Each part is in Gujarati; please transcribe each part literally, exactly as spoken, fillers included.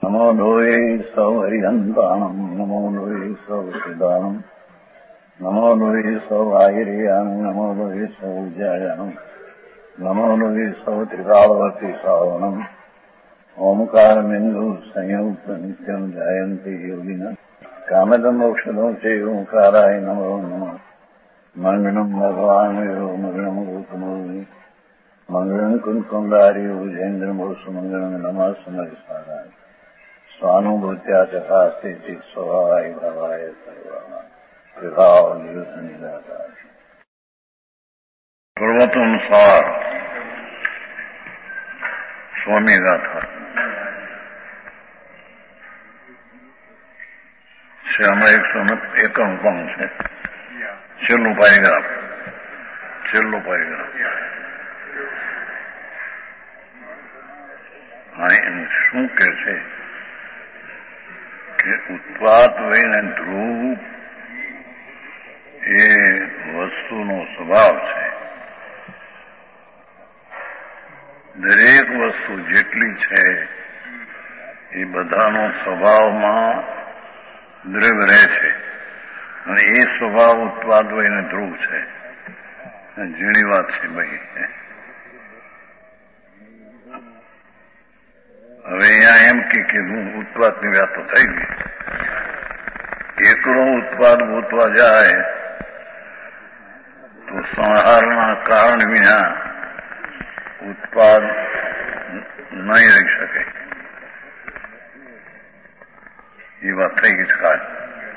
નમો લોહે સૌ હરિહંતાણમ નમો લોહે સૌ સિદ્ધાણમ નમો લોહે સૌ આયર્યાણમ નમો લોહે સૌ જયાણમ નમો લોહે સૌ ત્રિકાળવતી શ્રાવણમ ઓમકારમિંદુ સંયુક્ત નિત્યમ જાયંતી યોગિના કામદમ ઔષધો છે ઓંકારાય નમો નમઃ મંગળમ ભગવાન મંગળમ ગોતમોહિ મંગળમ કુંકુંડારી ઉજેન્દ્રમોસુ મંગળમ નમઃ સમરિસારાય સ્વાનુભૂત્યા ચકાસ્તે ચિત સ્વભાવાય ભાવાય સર્વા વિભાવ નિયુત નિરાકાર સર્વતોનુસાર સ્વામી ગાથા છે. આમાં એકસો એકમ પંગ છે. છેલ્લું પેરેગ્રાફ છેલ્લું પેરેગ્રાફ હા એને શું કે છે કે ઉત્પાદ વયને ધ્રુવ એ વસ્તુનો સ્વભાવ છે. દરેક વસ્તુ જેટલી છે એ બધાનો સ્વભાવમાં દ્રવ્ય રહે છે અને એ સ્વભાવ ઉત્પાદ વયને ધ્રુવ છે. ઝીણી વાત છે ભાઈ. હવે અહીંયા એમ કે કીધું ઉત્પાદની વાતો થઈ ગઈ. એકલો ઉત્પાદ ગોતવા જાય તો સંહારના કારણ વિના ઉત્પાદ નહીં રહી શકે એ વાત થઈ ગઈ છે. ખાસ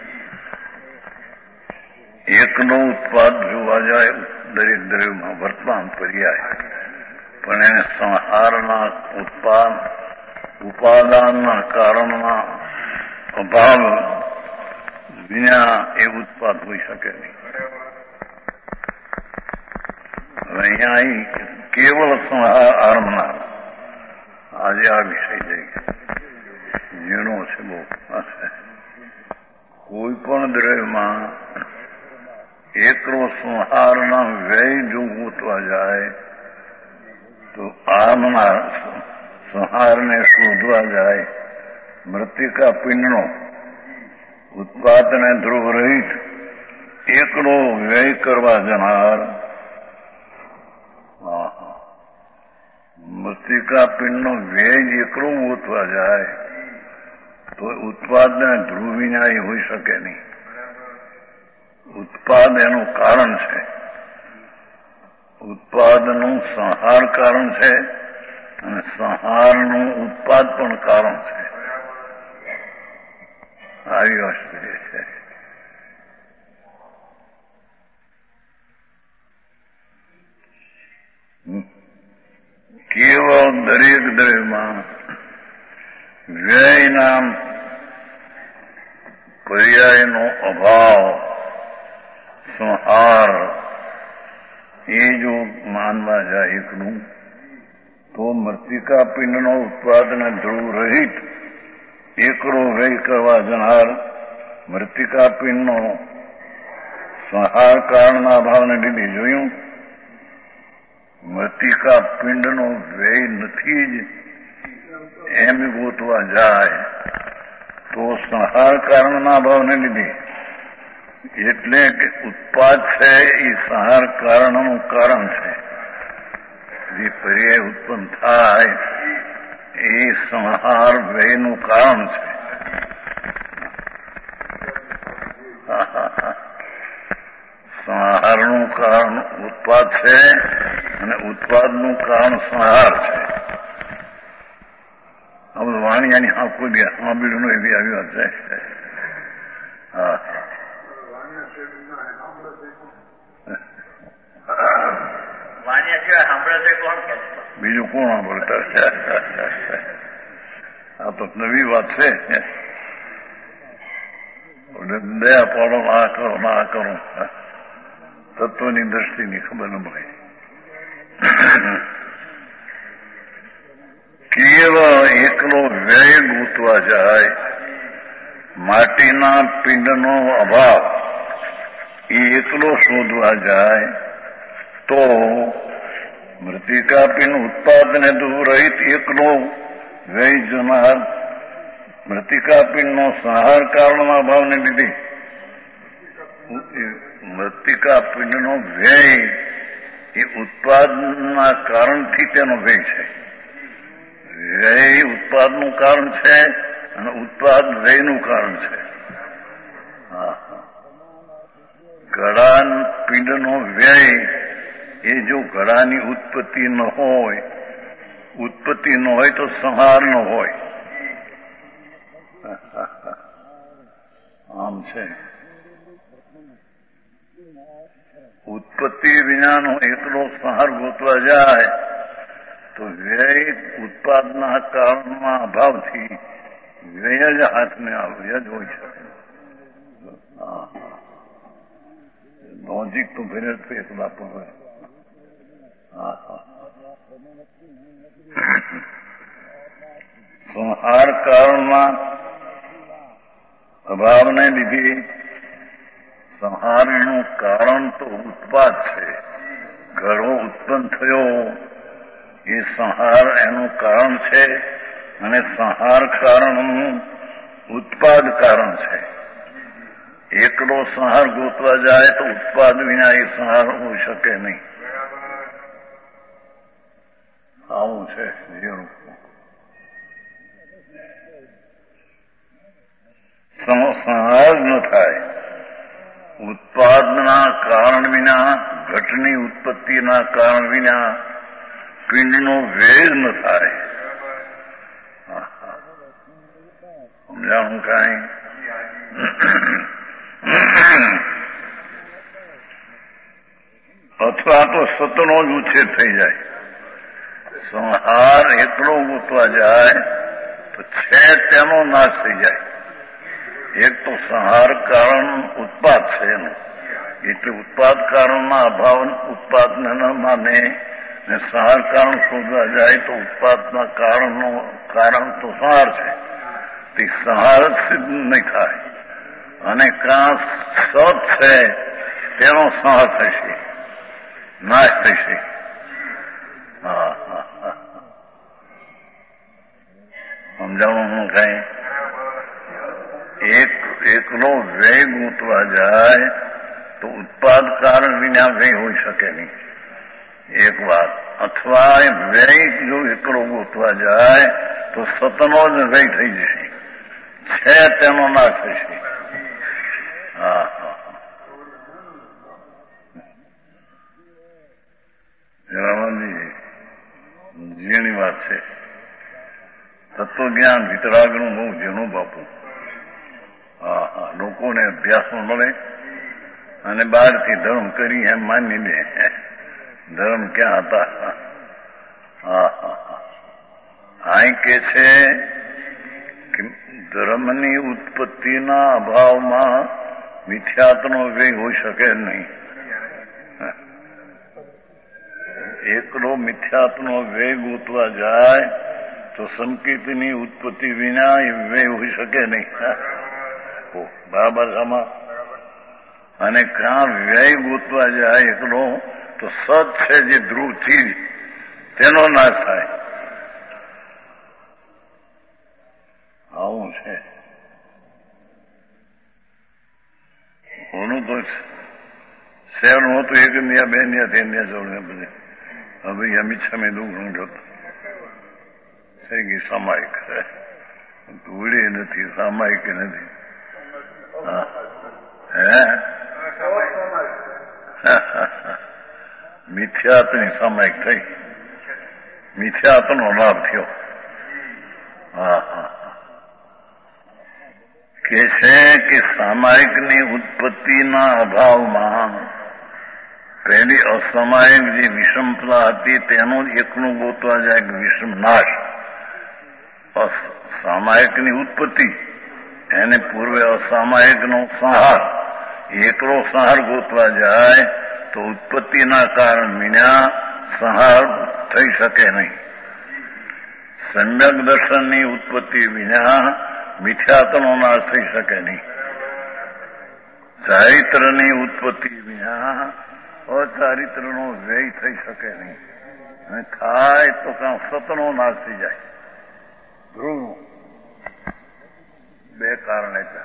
એકનો ઉત્પાદ જોવા જાય દરેક દ્રવ્યમાં વર્તમાન પર્યાય, પણ એને સંહારના ઉત્પાદ ઉપાદાનના કારણના અભાવ વિના એ ઉત્પાદ હોઈ શકે નહીં. હવે અહીંયા કેવળ સંહાર આરંભનાર આજે આ વિષય જઈ ઝીણો છે બહુ. કોઈ પણ દ્રવ્યમાં એકલો સંહારના વ્યય જો ગોતવા જાય તો આરંભનાર સંહારને શોધવા જાય મૃતિકા પિંડનો ઉત્પાદને ધ્રુવ રહિત એકલો વ્યય કરવા જનાર મૃતિકા પિંડનો વ્યય એકલો ગોતવા જાય તો ઉત્પાદને ધ્રુવ વિના એ હોઈ શકે નહીં. ઉત્પાદ એનું કારણ છે. ઉત્પાદનું સંહાર કારણ છે અને સંહારનું ઉત્પાદ પણ કારણ છે. આવી વસ્તુ છે. કેવળ દરેક દ્રવ્યમાં વ્યયના પર્યાયનો અભાવ સંહાર એ જો માનવા જાય એકનું તો મૃતિકા પિંડનો ઉત્પાદન ધ્રુવ રહિત એકલો વ્યય કરવા જનાર મૃતિકા પિંડનો સંહાર કારણના અભાવને લીધે જોયું મૃતિકા પિંડનો વ્યય નથી જ એમ ગોતવા જાય તો સંહાર કારણના અભાવને લીધે એટલે કે ઉત્પાદ છે એ સંહાર કારણનું કારણ છે. જે પર્યાય ઉત્પન્ન થાય એ સંહાર વ્યયનું કારણ છે. સંહારનું કારણ ઉત્પાદ છે અને ઉત્પાદનું કારણ સંહાર છે. આ બધું વાણિયાની હા કોઈ બી હા બીડું એવી આવી વાત છે. હા બીજું કોણ સાંભળતા? આ તો નવી વાત છે. દયા પાડો, આ કરો ના આ કરો, તત્વની દ્રષ્ટિની ખબર ન પડે. કેવળ એકલો વ્યય ગોતવા જાય માટીના પિંડનો અભાવ એ એકલો શોધવા જાય તો મૃતિકા પિંડ ઉત્પાદને દૂર રહિત એકલો વ્યય જનાર મૃતિકા પિંડનો સંહાર કારણના અભાવને લીધે મૃતિકા પિંડનો વ્યય એ ઉત્પાદનના કારણથી તેનો વ્યય છે. વ્યય ઉત્પાદનું કારણ છે અને ઉત્પાદ વ્યયનું કારણ છે. હા ઘડા પિંડનો વ્યય એ જો ઘડાની ઉત્પત્તિ ન હોય, ઉત્પત્તિ ન હોય તો સંહાર ન હોય. આમ છે. ઉત્પત્તિ વિનાનો એકલો સંહાર ગોતવા જાય તો વ્યય ઉત્પાદના કારણના અભાવથી વ્યય જ હાથને વ્યય જ હોય શકે. લોજિક તો ફેર એકલા પણ હોય. સંહાર કારણના અભાવને લીધે સંહારનું કારણ તો ઉત્પાદ છે. ઘડો ઉત્પન્ન થયો એ સંહાર એનું કારણ છે અને સંહાર કારણનું ઉત્પાદ કારણ છે. એકલો સંહાર ગોતવા જાય તો ઉત્પાદ વિના એ સંહાર હોઈ શકે નહીં. આવું છે. સંહાર ન થાય ઉત્પાદના કારણ વિના, ઘટની ઉત્પત્તિના કારણ વિના પિંડનો વ્યય ન થાય. સમજાણું કાંઈ? અથવા તો સતનો જ ઉછેર થઈ જાય. સંહાર એકલો ગોતવા જાય તો છે તેનો નાશ થઈ જાય. એક તો સંહાર કારણ ઉત્પાદ છે એનું, એટલે ઉત્પાદ કારણના અભાવ ઉત્પાદને ન માને ને સંહાર કારણ શોધવા જાય તો ઉત્પાદના કારણનું કારણ તો સંહાર છે. તે સંહાર સિદ્ધ નહીં થાય અને કાં સત છે તેનો સંહાર થશે, નાશ થશે. હા હા હા સમજાવવાનું કઈ? એક એકલો વ્યય ગૂંથવા જાય તો ઉત્પાદ કારણ વિના વ્યય હોઈ શકે નહીં. એક વાત. અથવા વ્યય જો એકલો ગોતવા જાય તો સતનો જ વ્યય થઈ જશે, છે તેનો નાશ થશે. હા હા રામાજી ઝીણી વાત છે. તત્વજ્ઞાન વિતરાગનું બહુ ઝીણું બાપુ. હા હા લોકોને અભ્યાસમાં મળે અને બહારથી ધર્મ કરી એમ માની લે ધર્મ ક્યાં હતા. હા હા હા અહીં કે છે કે ધર્મની ઉત્પત્તિના અભાવમાં મિથ્યાત્વનો વ્યય હોઈ શકે નહીં. એકલો મિથ્યાત્વનો વ્યય ગોતવા જાય તો સંકેતની ઉત્પત્તિ વિના એ વ્યય હોઈ શકે નહીં. બરાબર આમાં? અને ક્યાં વ્યય ગોતવા જાય એકલો તો સત છે જે ધ્રુવથી તેનો નાશ થાય. આવું છે. ઓનું તો શહેરનું હતું એક ન્યા બે ન્યા તે ન્યા જોડે બધે હવે અમિત શાહ મેં દુઃખ સમજોતો થઈ ગઈ સામાયિક ધૂળે નથી, સામાયિક નથી. હે મિથ્યાત્વની સામાયિક થઈ, મિથ્યાત્વનો લાભ થયો. હા હા કે છે કે સામાયિકની ઉત્પત્તિના અભાવમાં પહેલી અસામાયિક જે વિષમતા હતી તેનું જ એકલું ગોતવા જાય કે વિષમ નાશ. સામાયિકની ઉત્પત્તિ એને પૂર્વે અસામાયિકનો સંહાર. એકલો સંહાર ગોતવા જાય તો ઉત્પત્તિના કારણ વિના સંહાર થઈ શકે નહીં. સમ્યક દર્શનની ઉત્પત્તિ વિના મિથ્યાત્વનો નાશ થઈ શકે નહીં. ચારિત્રની ઉત્પત્તિ વિના અચારિત્રનો વ્યય થઈ શકે નહીં. અને થાય તો કાં સતનો નાશ થઈ જાય. ધ્રુવ બે કારણ આપ્યા.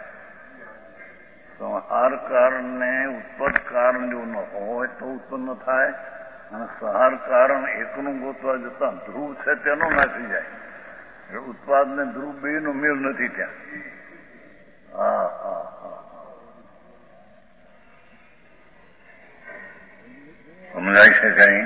સંહાર કારણ ને ઉત્પત્ત કારણ જો ન હોય તો ઉત્પન્ન થાય, અને સંહાર કારણ એકનું ગોતવા જતા ધ્રુવ છે તેનો નાસી જાય. ઉત્પાદ ને ધ્રુવ બે નો મેળ નથી ત્યાં. હા હા હા સમજાય છે કઈ?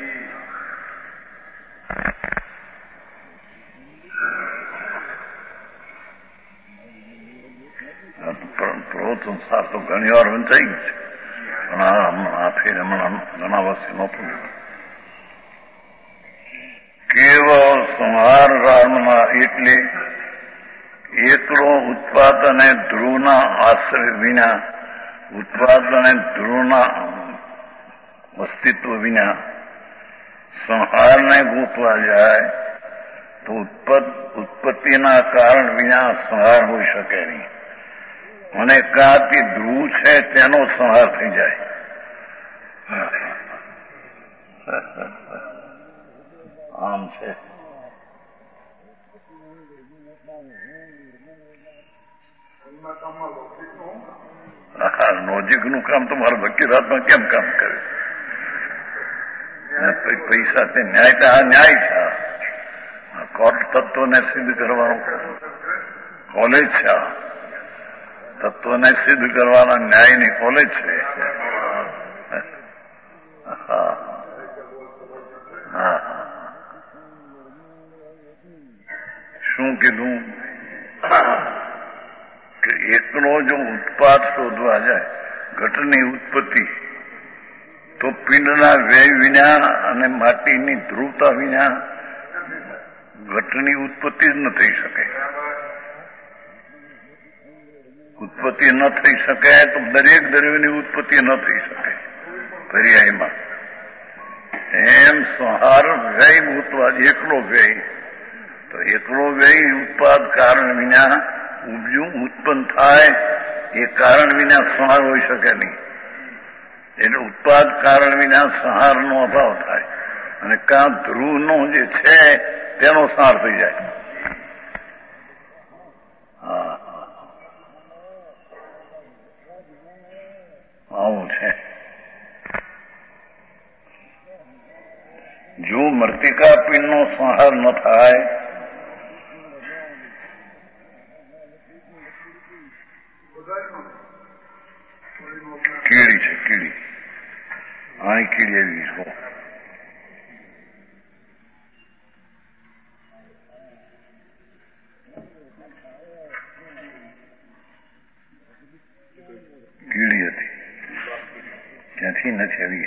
સંસાર તો ઘણી વાર વંચાઈ ગયું છે, પણ આ હમણાં આ ફેર હમણાં ઘણા વર્ષે નહોતું. કેવળ સંહાર કારણમાં એટલે એકલો ઉત્પાદ અને ધ્રુવના આશ્રય વિના, ઉત્પાદ અને ધ્રુવના અસ્તિત્વ વિના સંહારને ગોતવા જાય તો ઉત્પત્તિના કારણ વિના સંહાર હોઈ શકે નહીં, અને કાંતિ ધ્રુવ છે તેનો સંહાર થઈ જાય. આમ છે. લોજિક નું કામ તો મારા વકીલાતમાં કેમ કામ કરે? પૈસા તે ન્યાય આ ન્યાય છે. કોર્ટ તત્વને સિદ્ધ કરવાનું કોલેજ છે. તત્વને સિદ્ધ કરવાના ન્યાયની કોલેજ છે. હા હા શું કીધું કે એકલો જો ઉત્પાદ શોધવા જાય ઘટની ઉત્પત્તિ, તો પિંડના વ્યય વિના અને માટીની ધ્રુવતા વિના ઘટની ઉત્પત્તિ જ ન થઈ શકે. ઉત્પત્તિ ન થઈ શકે તો દરેક દ્રવ્યની ઉત્પત્તિ ન થઈ શકે પર્યાયમાં. એમ સંહાર વ્યય ભૂતવા એકલો વ્યય, તો એકલો વ્યય ઉત્પાદ કારણ વિના ઉભ્યું ઉત્પન્ન થાય એ કારણ વિના સંહાર હોઈ શકે નહીં. એટલે ઉત્પાદ કારણ વિના સંહારનો અભાવ થાય, અને કાં ધ્રુવનો જે છે તેનો સંહાર થઈ જાય. હા આવું છે. જો મૃતિકા પિંડનો સંહાર ન થાય કીડી છે કીડી અહીં કીડી આવી છો. કીડી હતી ત્યાંથી નથી આવી.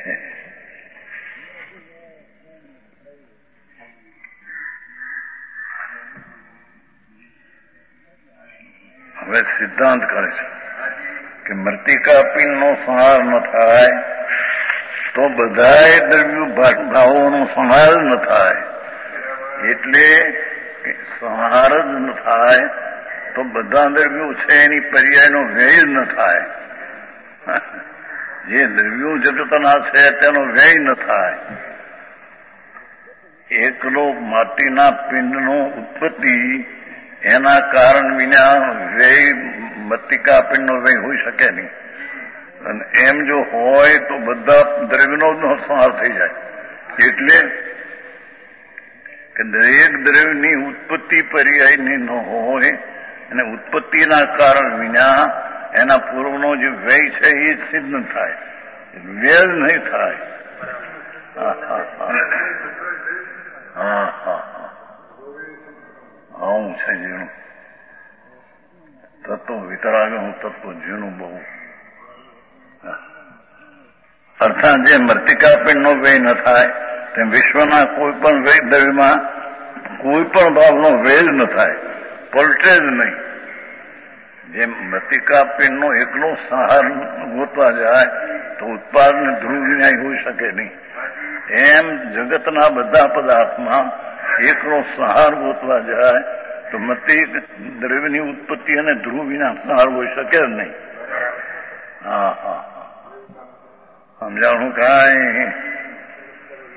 હવે સિદ્ધાંત કરે છે કે મૃતિકા પિંડનો સંહાર ન થાય તો બધાય દ્રવ્યો ભાવોનો સંહાર ન થાય. એટલે સંહાર જ ન થાય તો બધા દ્રવ્યો છે એની પર્યાયનો વ્યય ન થાય. જે દ્રવ્યો જગતના છે તેનો વ્યય ન થાય. એકલો માટીના પિંડનો ઉત્પત્તિ એના કારણ વિના વ્યય મૃતિકા પિંડનો વ્યય હોઈ શકે નહીં. અને એમ જો હોય તો બધા દ્રવ્યનો સંહાર થઈ જાય. એટલે કે દરેક દ્રવ્યની ઉત્પત્તિ પર્યાયની ન હોય, અને ઉત્પત્તિના કારણ વિના એના પૂર્વનો જે વ્યય છે એ જ સિદ્ધ ન થાય, વ્યય જ નહીં થાય. હા હા હા હા આવું છે જીણું તત્વ. વિતરાગનું તત્વ જીણું બહુ. અર્થાત જે મૃતિકા પિંડનો વ્યય ન થાય તેમ વિશ્વના કોઈ પણ વ્યય દ્રવ્યમાં કોઈ પણ ભાવનો વ્યય જ ન થાય, પલટે જ નહીં. જેમ મૃતિકા પિંડનો એકલો સંહાર ગોતવા જાય તો ઉત્પાદન ધ્રુવ વિના હોઈ શકે નહીં, એમ જગતના બધા પદાર્થમાં એકલો સંહાર ગોતવા જાય તો મતિ દ્રવ્યની ઉત્પત્તિ અને ધ્રુવ વિના સંહાર હોઈ શકે જ નહીં. હા હા સમજાણું કાંઈ?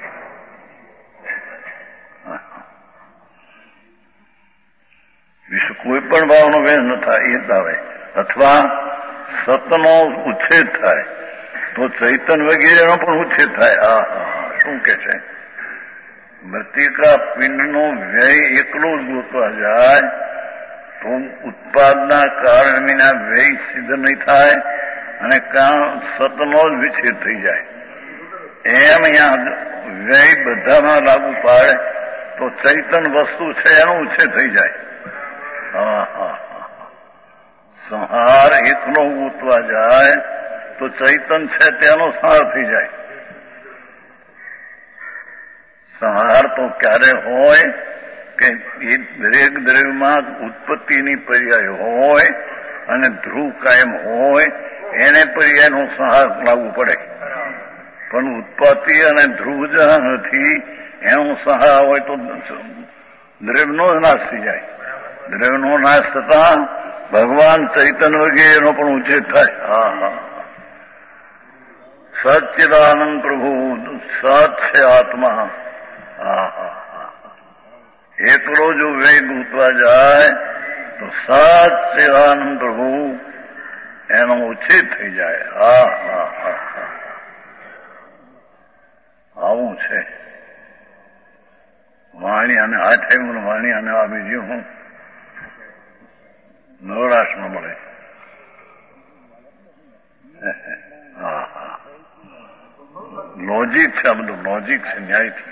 વિશ્વ કોઈ પણ ભાવનો વેર ન થાય એ આવે. અથવા સતનો ઉચ્છેદ થાય તો ચૈતન વગેરેનો પણ ઉચ્છેદ થાય. હા હા શું કે છે? મૃતિકા પિંડનો વ્યય એકલો જ ગોતવા જાય તો ઉત્પાદના કારણ વિના વ્યય સિદ્ધ નહીં થાય અને કાં સતનો જ વિચ્છેદ થઈ જાય. એમ અહીંયા વ્યય બધામાં લાગુ પાડે તો ચૈતન વસ્તુ છે એનો ઉચ્છેદ થઈ જાય. હા હા સંહાર એકલો ગોતવા જાય તો ચૈતન છે તેનો સંહાર થઈ જાય. સંહાર તો ક્યારે હોય કે એ દરેક દ્રવ્યમાં ઉત્પત્તિની પર્યાય હોય અને ધ્રુવ કાયમ હોય એને પર્યાયનો સંહાર લાવવું પડે. પણ ઉત્પત્તિ અને ધ્રુવ જ નથી એનો સંહાર હોય તો દ્રવ્યનો જ નાશ થઈ જાય. દ્રવ્યનો નાશ થતા ભગવાન ચૈતન વગેરેનો પણ ઉચ્છેદ થાય. હા હા સચ્ચિદાનંદ પ્રભુ સત છે આત્મા. હા હા એકલો જો વેગ ઉતવા જાય તો સચ્ચિદાનંદ પ્રભુ એનો ઉચ્છેદ થઈ જાય. હા હા હા આવું છે. વાણી અને આ થયું વાણી અને આ બીજું હું નવરાશમાં મળે. હા હા લોજિક છે. આ બધું લોજિક છે, ન્યાયથી.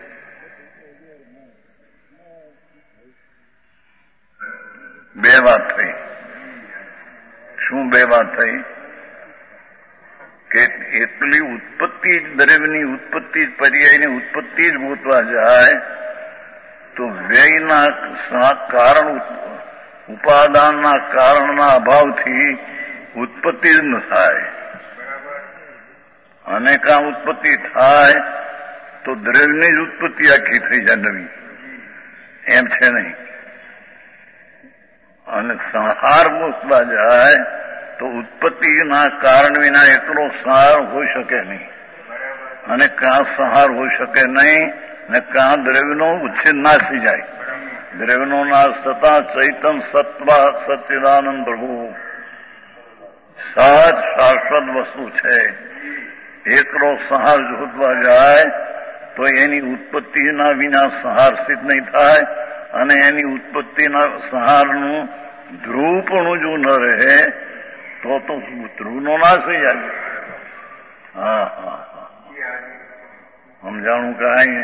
બે વાત થઈ. શું બે વાત થઈ? કે એટલી ઉત્પત્તિ જ દ્રવ્યની ઉત્પત્તિ જ પર્યાયની ઉત્પત્તિ જ ગોતવા જાય તો વ્યયના કારણ ઉપાદાનના કારણના અભાવથી ઉત્પત્તિ જ ન થાય. અને કાં ઉત્પત્તિ થાય તો દ્રવ્યની જ ઉત્પત્તિ આખી થઈ જાય નવી. એમ છે નહીં. અને સંહાર ગોતવા જાય તો ઉત્પત્તિના કારણ વિના એકલો સંહાર હોઈ શકે નહીં. અને કાં સંહાર હોઈ શકે નહીં ને કાં દ્રવ્યનો ઉચ્છેદ નાશ થઈ જાય. દ્રવ્યનો નાશ થતા ચૈતન સત્વા સચ્ચિદાનંદ પ્રભુ સહજ શાશ્વત વસ્તુ છે. એકલો સંહાર શોધવા જાય તો એની ઉત્પત્તિના વિના સંહાર સિદ્ધ નહીં થાય અને એની ઉત્પત્તિના સંહારનું ધ્રુવપણું જો ન રહે તો તો ધ્રુવનો નાશ થઈ જાય. હા હા હા સમજાણું કાંઈ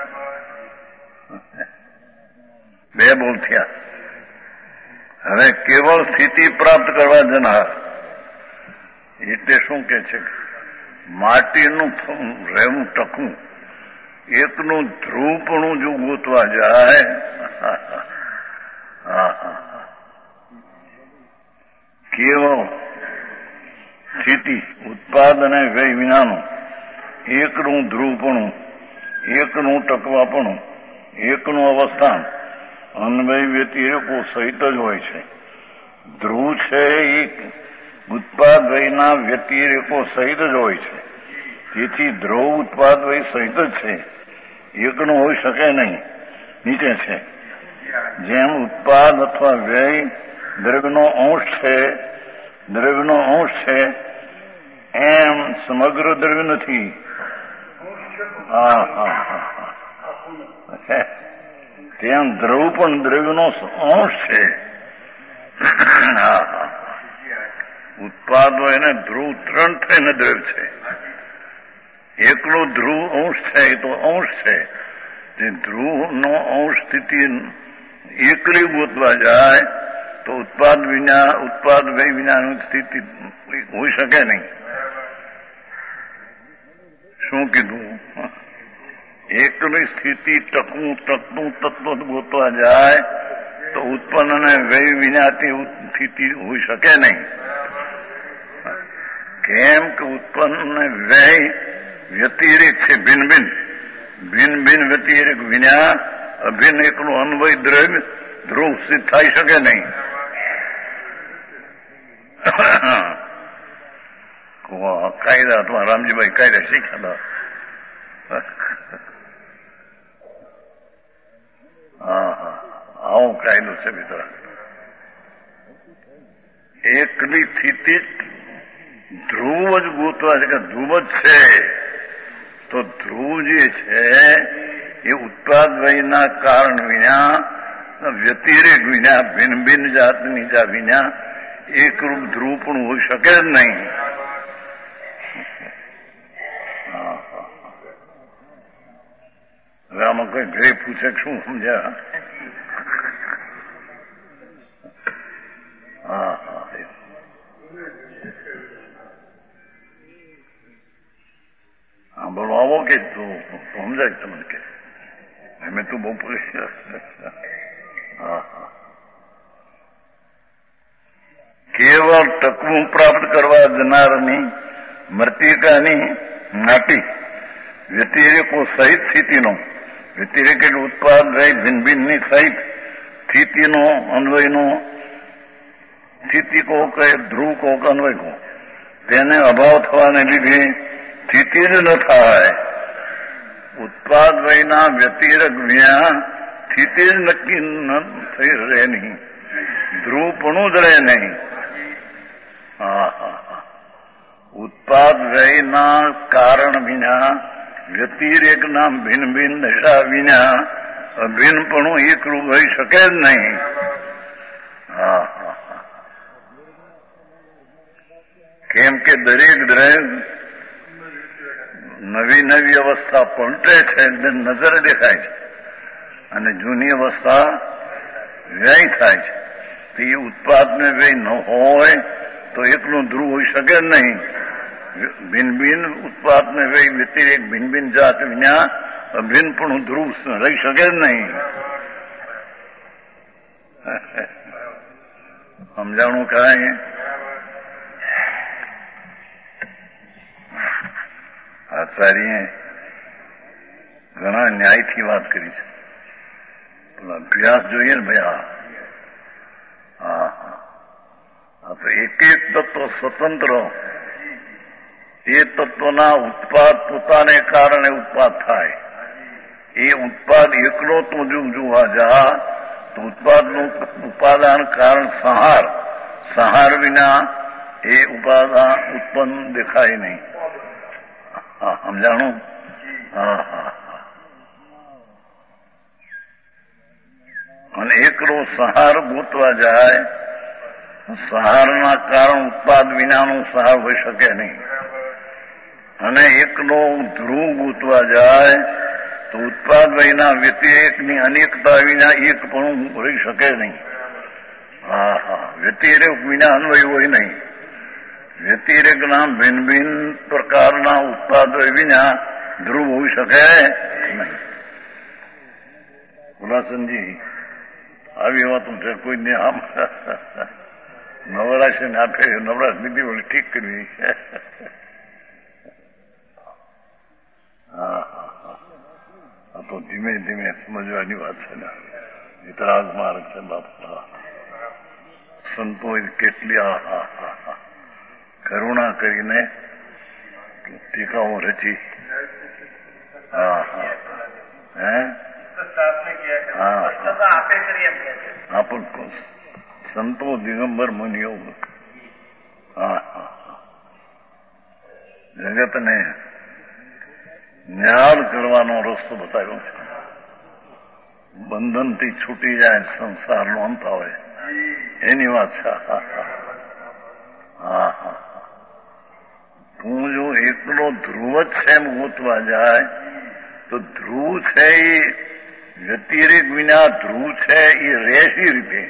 બે બોલ થયા. હવે કેવળ સ્થિતિ પ્રાપ્ત કરવા જનાર એટલે શું કે છે? માટીનું રહેવું ટકવું એકનું ધ્રુવપણું જો ગોતવા જાય કેવળ સ્થિતિ ઉત્પાદન અને વ્યય વિનાનું એકનું ધ્રુવપણું, એકનું ટકવાપણું, એકનું અવસ્થાન અન્વય વ્યતિરેકો સહિત જ હોય છે. ધ્રુવ છે એ ઉત્પાદ વયના વ્યતિરેકો સહિત જ હોય છે. તેથી ધ્રુવ ઉત્પાદ વય સહિત જ છે. એકનું હોઈ શકે નહીં. નીચે છે જેમ ઉત્પાદ અથવા વ્યય દ્રવ્યનો અંશ છે, દ્રવ્યનો અંશ છે એમ સમગ્ર દ્રવ્ય નથી. હા હા હા તેમ દ્રવ પણ દ્રવ્યનો અંશ છે. હા હા ઉત્પાદો એને ધ્રુવ ત્રણ થઈને દ્રવ્ય છે. એકલો ધ્રુવ અંશ છે એ તો અંશ છે. જે ધ્રુવનો અંશ સ્થિતિ એકલી ગોતવા જાય તો ઉત્પાદ વિના ઉત્પાદ વ્યય વિનાની સ્થિતિ હોઈ શકે નહીં. શું કીધું? એકની સ્થિતિ ટકવું ટકતું તત્વ ગોતવા જાય તો ઉત્પન્ન અને વ્યય વિનાથી સ્થિતિ હોઈ શકે નહીં. કેમ કે ઉત્પન્ન અને વ્યય વ્યતિરેક છે. ભિન્ન ભિન્ન ભિન્ન ભિન્ન વ્યતિરેક વિના અભિન્ન એકનું અન્વય દ્રવ્ય ધ્રુવ સિદ્ધ થઈ શકે નહીં. કાયદા અથવા રામજીભાઈ કાયદા શીખ્યા. હા હા આવો કાયદો છે મિત્ર. એકલી સ્થિતિ ધ્રુવ જ ગોતવા છે કે ધ્રુવ જ છે. તો ધ્રુવ જે છે એ ઉત્પાદ વયના કારણ વિના, વ્યતિરેક વિના, ભિન્ન ભિન્ન જાતની જા વિના એકરૂપ ધ્રુવ પણ હોઈ શકે જ નહીં. હવે આમાં કોઈ ઘરે પૂછે શું સમજ્યા? હા હા હા બોલો આવો કે તું સમજાય તમને કે મેં તું બહુ પૂછ. હા હા કેવળ ટકવું પ્રાપ્ત કરવા જનારની મૃતિકાની નાટી વ્યતિરેકો સહિત સ્થિતિનો, વ્યતિરેક એટલે ઉત્પાદ રહી ભિન્ન ભિન્નની સહિત સ્થિતિનો અન્વયનો, સ્થિતિ કહો કે ધ્રુવ કહો કે અન્વય કહો, તેને અભાવ થવાને લીધે સ્થિતિ જ ન થાય. ઉત્પાદ વયના વ્યતિરેક વિના સ્થિતિ જ નક્કી ન થઈ રહે નહીં, ધ્રુવપણું જ રહે નહીં. હા હા હા ઉત્પાદ વયના કારણ વિના, વ્યતિરેકના ભિન્ન ભિન્ન દશા વિના અભિન્નપણું એકરૂપ હોઈ શકે જ નહીં. હા હા હા કેમ કે દરેક દ્રવ્ય નવી નવી અવસ્થા પલટે છે, નજરે દેખાય છે, અને જૂની અવસ્થા વ્યય થાય છે. તો એ ઉત્પાદને વ્યય ન હોય તો એકલું ધ્રુવ હોઈ શકે જ નહીં. ભિન્ન ભિન્ન ઉત્પાદને વ્યય વ્યતિરેક ભિન્ન ભિન્ન જાત વિના અભિન્નપણું ધ્રુવ રહી શકે જ નહીં. સમજાણું કાંઈ? આચાર્યે ઘણા ન્યાયથી વાત કરી છે. અભ્યાસ જોઈએ ને ભાઈ. હા હા તો એક એક તત્વ સ્વતંત્ર, એ તત્વના ઉત્પાદ પોતાને કારણે ઉત્પાદ થાય. એ ઉત્પાદ એકલો તો જો જોવા જા તો ઉત્પાદનું ઉપાદાન કારણ સંહાર, સંહાર વિના એ ઉપાદાન ઉત્પન્ન દેખાય નહીં. હા સમજાણું? હા હા અને એકલો સંહાર ગોતવા જાય, સંહારના કારણ ઉત્પાદ વિનાનું સંહાર હોઈ શકે નહીં. અને એકલો ધ્રુવ ગોતવા જાય તો ઉત્પાદ વયના વ્યતિરેકની અનેકતા વિના એક પણ રહી શકે નહીં. હા હા વ્યતિરેક વિના અન્વય હોય નહીં. વ્યતિરેકના ભિન્ન ભિન્ન પ્રકારના ઉત્પાદ વિના ધ્રુવ હોઈ શકે નહીં. ગુલાસનજી આવી વાતો છે કોઈને આમ નવરાશ ને આપે નવરાશ લીધી વળી ઠીક કરવી. હા હા આ તો ધીમે ધીમે સમજવાની વાત છે ને. વિતરાગ માર્ગ છે બાપા. સંતો કેટલી હા હા હા હા કરુણા કરીને ટીકાઓ રચી. હા હા હે હા હા પણ સંતો દિગંબર મુનિઓ હા હા જગતને ન્યાલ કરવાનો રસ્તો બતાવ્યો છે. બંધનથી છૂટી જાય, સંસારનો અંત આવે, એની વાત છે. હા હા હા તું જો એકલો ધ્રુવ જ છે એમ ગોતવા જાય તો ધ્રુવ છે એ વ્યતિરેક વિના ધ્રુવ છે એ રહેશી રીતે.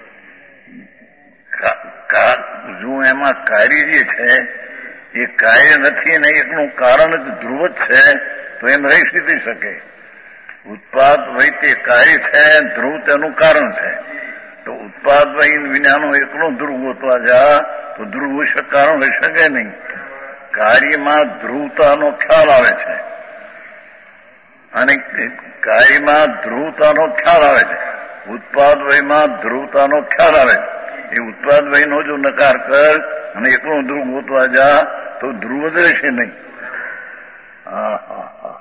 જો એમાં કાર્ય જે છે એ કાર્ય નથી અને એકનું કારણ જ ધ્રુવ જ છે તો એમ રહી શીખી શકે. ઉત્પાદ વય તે કાર્ય છે, ધ્રુવ તેનું કારણ છે. તો ઉત્પાદ વય વિનાનો એકલો ધ્રુવ ગોતવા જા તો ધ્રુવ કારણ હોઈ શકે નહીં. કાર્યમાં ધ્રુવતાનો ખ્યાલ આવે છે અને કાર્યમાં ધ્રુવતાનો ખ્યાલ આવે છે. ઉત્પાદ વયમાં ધ્રુવતાનો ખ્યાલ આવે છે. એ ઉત્પાદ વયનો જો નકાર કર અને એકલો ધ્રુવ ગોતવા જા તો ધ્રુવ જ રહેશે નહીં. હા હા હા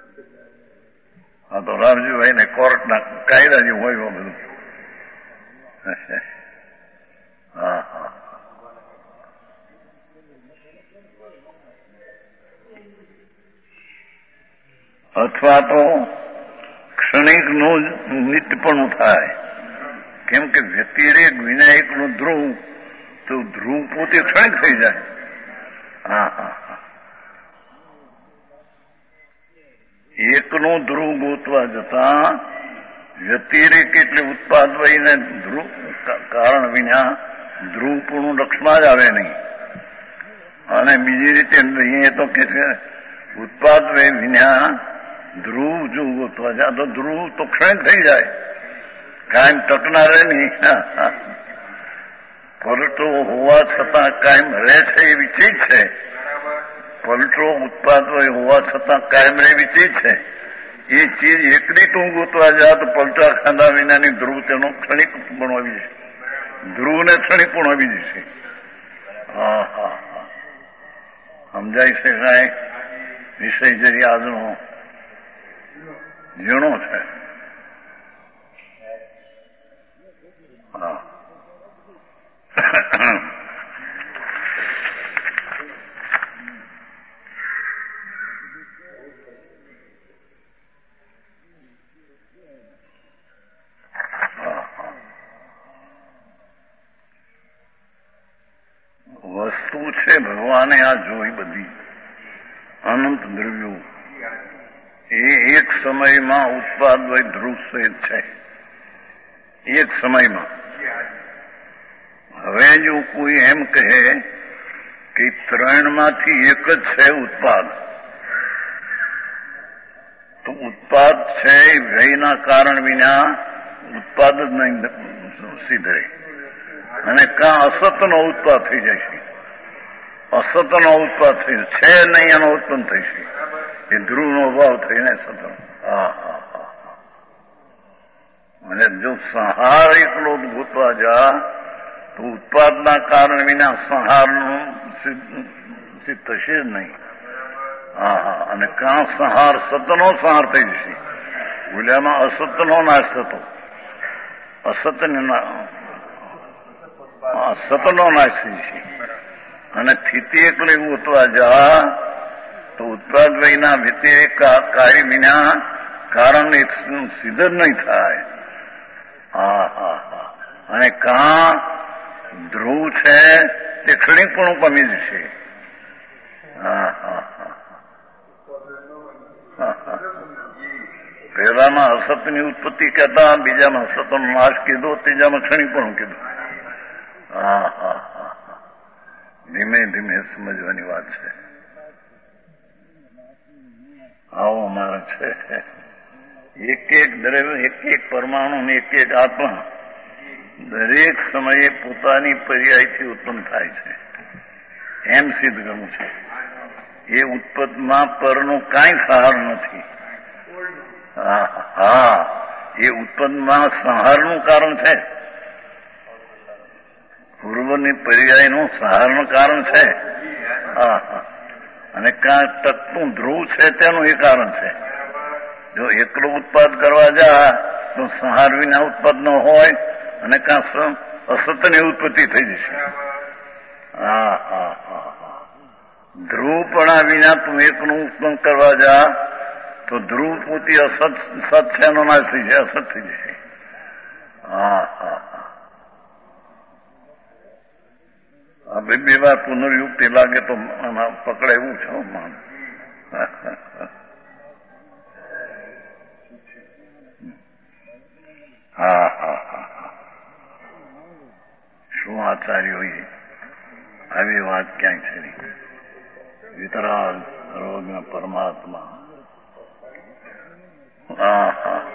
હા તો રામજીભાઈ ને કોર્ટના કાયદા જેવું હોય બધું. હા હા અથવા તો ક્ષણિકનું નિત્યપણું થાય. કેમ કે વ્યતિરેક વિનાયકનું ધ્રુવ તો ધ્રુવ પોતે ક્ષણિક થઈ જાય. હા હા હા એકનું ધ્રુવ ગોતવા જતા વ્યતિરેક એટલે ઉત્પાદ વહીને ધ્રુવ કારણ વિના ધ્રુવપૂર્ણ લક્ષમાં જ આવે નહીં. અને બીજી રીતે અહીંયા તો કે છે ઉત્પાદ વય વિના ધ્રુવ જો ગોતવા જાય તો ધ્રુવ તો ક્ષણિક થઈ જાય, કાયમ ટકનારે નહીં. પલટો હોવા છતાં કાયમ રહે છે એવી ચીજ છે. પલટો ઉત્પાદ હોવા છતાં કાયમ રહેવી ચીજ છે. એ ચીજ એકલી તું ગોતવા જા તો પલટા ખાધા વિનાની ધ્રુવ તેનો ક્ષણિક પણ આવી જશે, ધ્રુવને ક્ષણિક પણ આવી જશે. હા હા હા સમજાય છે સાહેબ. વિષય જરી આજનો ઝીણો છે. હા વસ્તુ છે ભગવાને આ જોઈ બધી અનંત દ્રવ્યો એ એક સમયમાં ઉત્પાદ વય ધ્રુવ સહિત છે. એક સમયમાં. હવે જો કોઈ એમ કહે કે ત્રણમાંથી એક જ છે ઉત્પાદ, તો ઉત્પાદ છે વ્યયના કારણ વિના ઉત્પાદ જ નહીં સિદ્ધ રહે. અને કાં અસતનો ઉત્પાદ થઈ જશે, અસતનો ઉત્પાદ થઈ છે નહીં એનો ઉત્પન્ન થઈ છે. એ ધ્રુવનો અભાવ થઈને સતનો. હા હા હા અને જો સંહાર એકલો ગોતવા જા તો ઉત્પાદના કારણ વિના સંહારનું સિદ્ધ થશે જ નહીં. હા હા અને કાં સંહાર સતનો સંહાર થઈ જશે. ભૂલ્યામાં અસતનો નાશ થતો, અસતનો સતનો નાશ થઈ જશે. અને સ્થિતિ એકલી ગોતવા જા તો ઉત્પાદ વયના વ્યતિરેક કાર્ય વિના કારણ સિદ્ધ જ નહીં થાય. હા હા હા અને કાં ધ્રુવ છે તે ક્ષણિકપણું પામી જશે. હા હા હા પહેલામાં અસતની ઉત્પત્તિ કહેતા, બીજામાં અસતનો નાશ કીધો, ત્રીજામાં ક્ષણિકપણું કીધું. હા હા હા ધીમે ધીમે સમજવાની વાત છે. આવો અમારે છે એક એક દ્રવ્ય, એક એક પરમાણુ, એક એક આત્મા દરેક સમયે પોતાની પર્યાયથી ઉત્પન્ન થાય છે એમ સિદ્ધ કરવું છે. એ ઉત્પત્તિમાં પરનો કાંઈ સહાર નથી. હા એ ઉત્પન્નમાં સંહારનું કારણ છે, પૂર્વની પર્યાયનું સહારનું કારણ છે. હા હા અને કાં તત્વનું ધ્રુવ છે તેનું એ કારણ છે. જો એકલો ઉત્પાદ કરવા જા તો સંહાર વિના ઉત્પાદ ન હોય અને કાં અસતની ઉત્પત્તિ થઈ જશે. હા હા હા હા ધ્રુવપણા વિના તું એકનું ઉત્પન્ન કરવા જા તો ધ્રુવ પોતે અસત સત છે એનો નાશ થઈ જાય, અસત થઈ જશે. હા હા હા આ બે બે વાર પુનર્યુક્તિ લાગે તો પકડે એવું છે. માન હા હા હા શું આચાર્યોએ આવી વાત ક્યાંય છે નહીં. વિતરાગ સર્વજ્ઞ પરમાત્મા. હા હા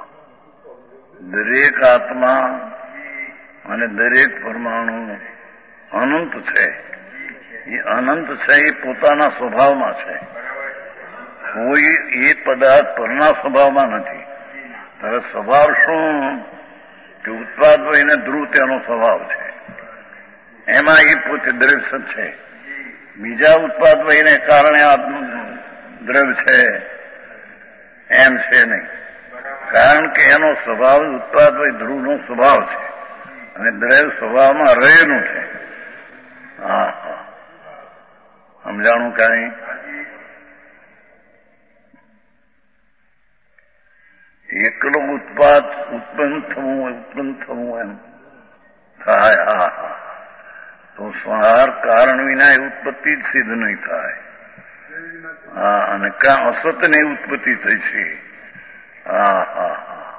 દરેક આત્મા અને દરેક પરમાણુ અનંત છે. એ અનંત છે એ પોતાના સ્વભાવમાં છે. કોઈ એ પદાર્થ પરના સ્વભાવમાં નથી. હવે સ્વભાવ શું કે ઉત્પાદ વયને ધ્રુવ તેનો સ્વભાવ છે. એમાં એ પોતે દ્રવ્ય છે. બીજા ઉત્પાદ વયને કારણે આ દ્રવ્ય છે એમ છે નહીં. કારણ કે એનો સ્વભાવ ઉત્પાદ વય ધ્રુવનો સ્વભાવ છે. અને દ્રવ્ય સ્વભાવમાં રહેલું છે. હા હા સમજાણું કાંઈ? એકલો ઉત્પાદ ઉત્પન્ન થવું ઉત્પન્ન થવું એમ થાય. હા હા તો સંહાર કારણ વિના એ ઉત્પત્તિ જ સિદ્ધ નહીં થાય. હા અને કાં અસતની ઉત્પત્તિ થઈ છે. હા હા હા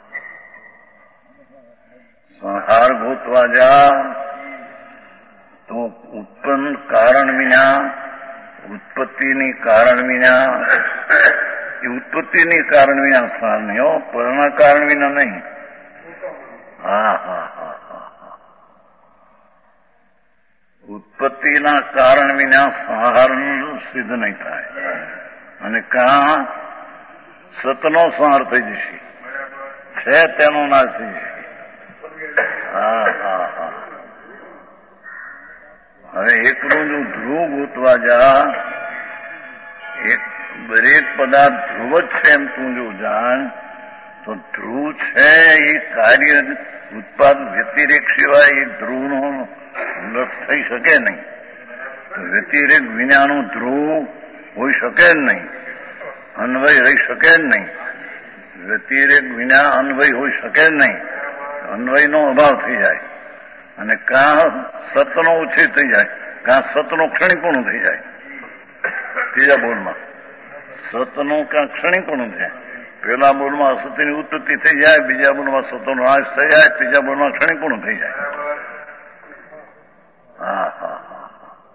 સંહાર ગોતવા જા તો ઉત્પન્ન કારણ વિના ઉત્પત્તિની કારણ વિના એ ઉત્પત્તિની કારણ વિના સંહાર નહીં હો, પરના કારણ વિના નહીં. હા હા હા હા હા ઉત્પત્તિના કારણ વિના સંહાર સિદ્ધ નહીં થાય. અને કાં સતનો સંહાર થઈ જશે, છે તેનો નાશ થઈ જશે. હા હા હા હવે એકલું જો ધ્રુવ ગોતવા જા, એક દરેક પદાર્થ ધ્રુવ જ છે એમ તું જો જાણ તો ધ્રુવ છે એ કાર્ય ઉત્પાદ વ્યતિરેક સિવાય એ ધ્રુવનો લક્ષ થઈ શકે નહીં. વ્યતિરેક વિનાનું ધ્રુવ હોઈ શકે જ નહીં, અન્વય રહી શકે જ નહીં. વ્યતિરેક વિના અન્વય હોઈ શકે જ નહીં, અન્વયનો અભાવ થઈ જાય. અને કાં સતનો ઉછેર થઈ જાય, કાં સતનો ક્ષણિકપણું થઈ જાય. ત્રીજા બોલમાં સતનું કાં ક્ષણિકપણું છે. પહેલા બોલમાં અસતની ઉત્પત્તિ થઈ જાય, બીજા બોલમાં સતનો નાશ થઈ જાય, ત્રીજા બોલમાં ક્ષણિકપણું થઈ જાય. હા હા હા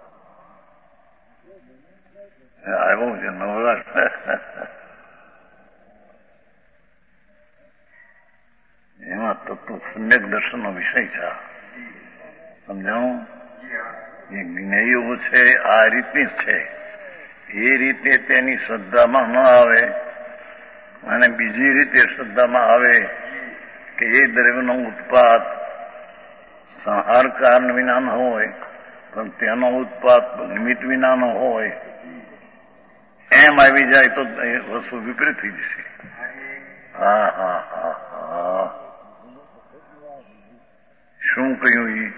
આવ્યું છે નવરાશ. એમાં તત્વ સમ્યક દર્શનનો વિષય છે. સમજાવું? એ જ્ઞેયો છે આ રીતની જ છે. એ રીતે તેની શ્રદ્ધામાં ન આવે અને બીજી રીતે શ્રદ્ધામાં આવે કે એ દ્રવ્યનો ઉત્પાદ સંહાર કારણ વિના ન હોય પણ તેનો ઉત્પાદ નિમિત્ત વિના ન હોય એમ આવી જાય તો એ વસ્તુ વિપરીત થઈ જશે. હા હા હા હા શું કહ્યું? એ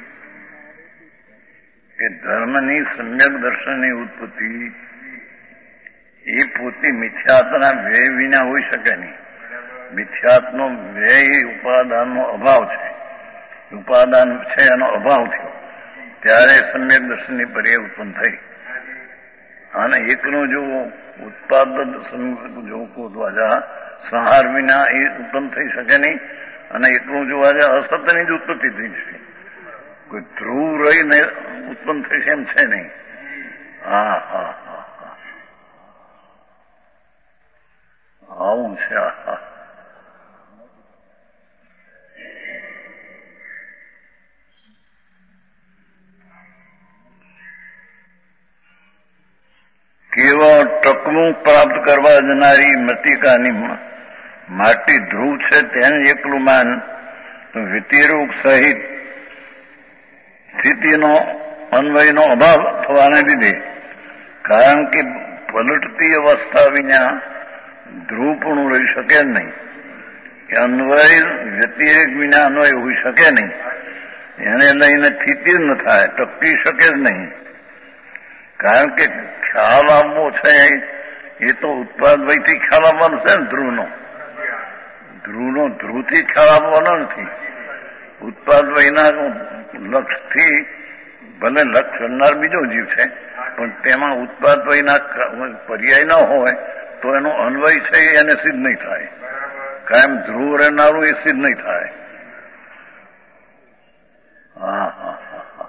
કે ધર્મની સમ્યક દર્શનની ઉત્પત્તિ એ પોતે મિથ્યાત્વના વ્યય વિના હોઈ શકે નહીં. મિથ્યાત્વનો વ્યય ઉપાદાનનો અભાવ છે. ઉપાદાન છે એનો અભાવ થયો ત્યારે સમ્યક દર્શનની પર્યાય ઉત્પન્ન થઈ. અને એકનો જો ઉત્પાદન જો કોદવા સંહાર વિના એ ઉત્પન્ન થઈ શકે નહીં. અને એકલું જોવા જાય અસત્યની જ ઉત્પત્તિ થઈ છે. કોઈ ધ્રુવ રહીને ઉત્પન્ન થઈ છે એમ છે નહીં. હા હા હા હા આવું છે. હા કેવળ ટકવું પ્રાપ્ત કરવા જનારી મૃતિકાની માટી ધ્રુવ છે તેને એકલું માન તો વ્યતિરેક સહિત સ્થિતિનો અન્વયનો અભાવ થવાને લીધે, કારણ કે પલટતી અવસ્થા વિના ધ્રુવપણું રહી શકે જ નહીં. કે અન્વય વ્યતિરેક વિના અન્વય હોઈ શકે નહીં. એને લઈને સ્થિતિ જ ન થાય, ટકી શકે જ નહીં. કારણ કે ખ્યાલ આવવો છે એ તો ઉત્પાદ વયથી ખ્યાલ આવવાનો છે ને. ધ્રુવનો ધ્રુવનો ધ્રુવથી ખ્યાલ આવવાનો નથી. ઉત્પાદ વયના લક્ષથી ભલે લક્ષ કરનાર બીજો જીવ છે પણ તેમાં ઉત્પાદ વયના પર્યાય ન હોય તો એનો અન્વય છે એને સિદ્ધ નહીં થાય. કાયમ ધ્રુવ રહેનારું એ સિદ્ધ નહીં થાય. હા હા હા હા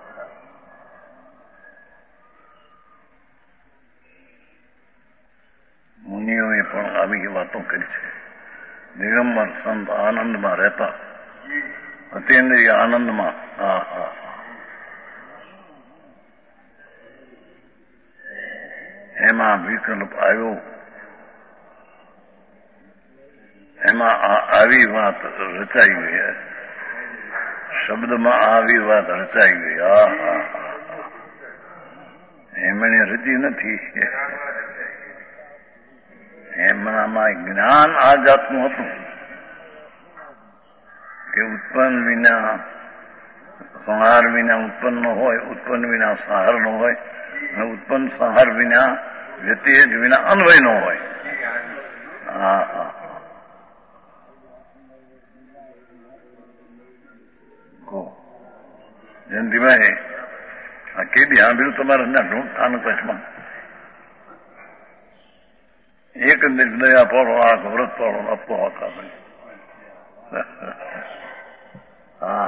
મુનિઓએ પણ આવી વાતો કરી છે. દિગંબર સંત આનંદમાં રહેતા, અતિન્દ્રિય આનંદમાં. હા હા એમાં વિકલ્પ આવ્યો, એમાં આવી વાત રચાઈ ગઈ, શબ્દમાં આવી વાત રચાઈ ગઈ. હા હા હા એમણે રચી નથી. એમનામાં જ્ઞાન આ જાતનું હતું કે ઉત્પન્ન વિના સંહાર વિના ઉત્પન્ન ન હોય, ઉત્પન્ન વિના સંહાર ન હોય, અને ઉત્પન્ન સંહાર વિના વ્યતિરેક વિના અન્વય ન હોય. હા હા જયંતિભાઈ, આ કેદી સાંભળ્યું તમારે ઢૂંઢતાનું કચ્છમાં? એક દયા પડો, આ વ્રત પડો, આપો હતા. હા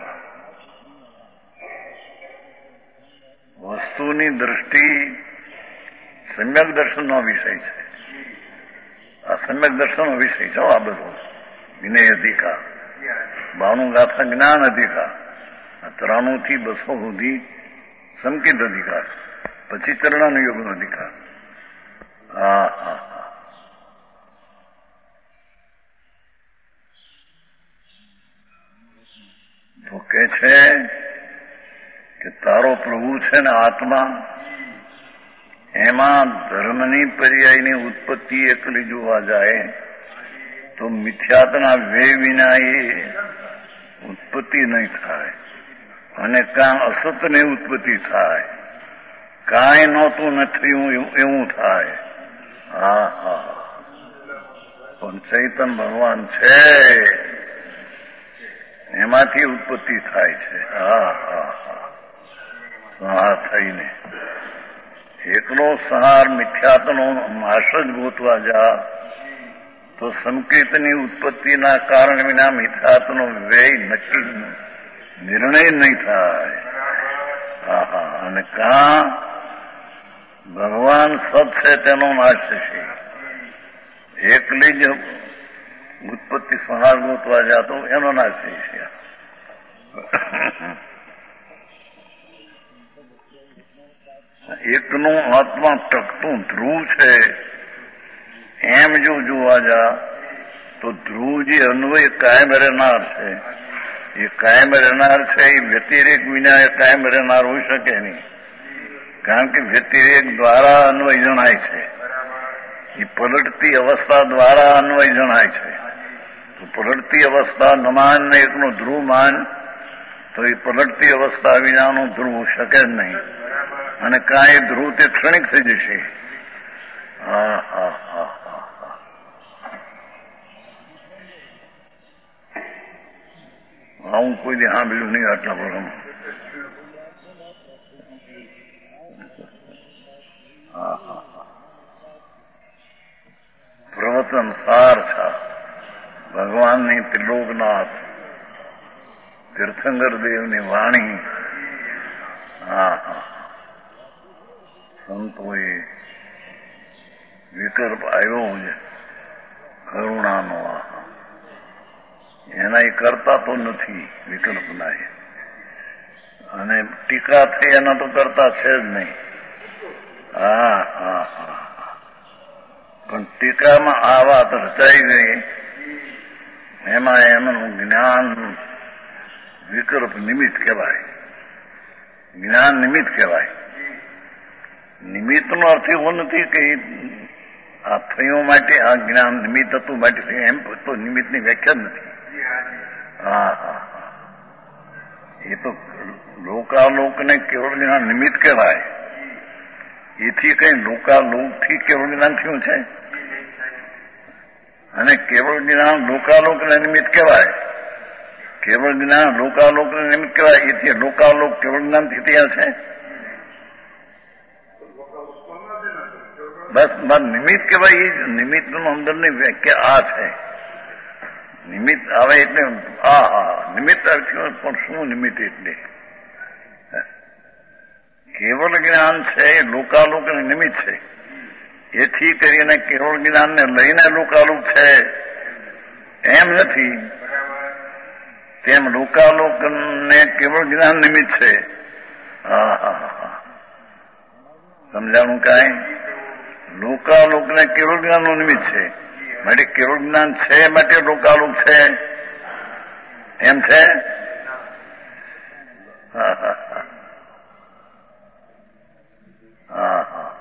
વસ્તુની દ્રષ્ટિ સમ્યક દર્શનનો વિષય છે. આ સમ્યક દર્શનનો વિષય છે. આ બધો વિનય અધિકાર, બાણું ગાથા જ્ઞાન અધિકાર, ત્રાણું થી બસો સુધી સંકેત અધિકાર, પછી ચરણાનુયોગનો અધિકાર. હા હા હા તો કે છે કે તારો પ્રભુ છે ને આત્મા, એમાં ધર્મની પર્યાયની ઉત્પત્તિ એકલી જોવા જાય તો મિથ્યાત્વના વ્યય વિના એ ઉત્પત્તિ નહીં થાય, અને કાં અસતની ઉત્પત્તિ થાય, કાંઈ નહોતું નથી એવું થાય. હા હા પણ ચૈતન ભગવાન છે એમાંથી ઉત્પત્તિ થાય છે. હા હા હા સંહાર થઈને એકલો સંહાર મિથ્યાત્વનો નાશ જ ગોતવા જા તો સંકેતની ઉત્પત્તિના કારણ વિના મિથ્યાત્વનો વ્યય નક્કી નિર્ણય નહીં થાય. હા હા અને કાં ભગવાન સત છે તેનો નાશ થશે. એકલી જ ઉત્પત્તિ સંહાર ગોતવા જાતો એનો નાશ થશે. એકનું આત્મા ટકતું ધ્રુવ છે એમ જો જોવા જા તો ધ્રુવ જે અન્વય કાયમ રહેનાર છે, એ કાયમ રહેનાર છે. એ વ્યતિરેક વિના એ કાયમ રહેનાર હોઈ શકે નહીં, કારણ કે વ્યતિરેક દ્વારા અન્વય જણાય છે. એ પલટતી અવસ્થા દ્વારા અન્વય જણાય છે. તો પલટતી અવસ્થા નમાન ને એકનો ધ્રુવ માન, તો એ પલટતી અવસ્થા વિનાનું ધ્રુવ શકે જ નહીં. અને કાંઈ ધ્રુવ તે ક્ષણિક થઈ જશે. હા હા હા હા હા હું કોઈ દે સાંભળ્યું નહીં આટલા બધામાં. હા હા પ્રવચન સાર છે ભગવાનની ત્રિલોકનાથ તીર્થંકર દેવની વાણી. હા હા સંતોએ વિકલ્પ આવ્યો છે કરુણાનો. એના એ કરતા તો નથી વિકલ્પના, અને ટીકા થઈ એના તો કરતા છે જ નહીં. હા હા હા પણ ટીકામાં આ વાત રચાઈ ગઈ, એમાં એમનું જ્ઞાન વિકલ્પ નિમિત્ત કહેવાય. જ્ઞાન નિમિત્ત કહેવાય. નિમિત્તનો અર્થ એવો નથી કે આ થયું માટે આ જ્ઞાન નિમિત્ત હતું માટે થયું, એમ તો નિમિત્તની વ્યાખ્યા નથી. હા હા હા એ તો લોકાલોકને કેવળ જ્ઞાન નિમિત્ત કહેવાય. એથી કઈ લોકાલોકથી કેવળ જ્ઞાન થયું છે, અને કેવળ જ્ઞાન લોકાલોકને નિમિત્ત કહેવાય. કેવળ જ્ઞાન લોકાલોકને નિમિત્ત કહેવાય, એથી લોકાલોક કેવળ જ્ઞાનથી તૈયાર છે. બસ બસ નિમિત્ત કહેવાય. એ નિમિત્તનું અંદરની વ્યાખ્યા આ છે. નિમિત્ત આવે એટલે હા હા નિમિત્ત થયું, પણ શું નિમિત્ત એટલે કેવળ જ્ઞાન છે એ લોકાલોકને નિમિત્ત છે. એથી કરીને કેવળ જ્ઞાનને લઈને લોકાલોક છે એમ નથી. તેમ લોકાલોકને કેવળ જ્ઞાન નિમિત્ત છે. હા હા હા સમજાણું કાંઈ? લોકાલોકને કેવળ જ્ઞાનનું નિમિત્ત છે માટે કેવળ જ્ઞાન છે માટે લોકાલોક છે એમ છે. હા હા હા હા હા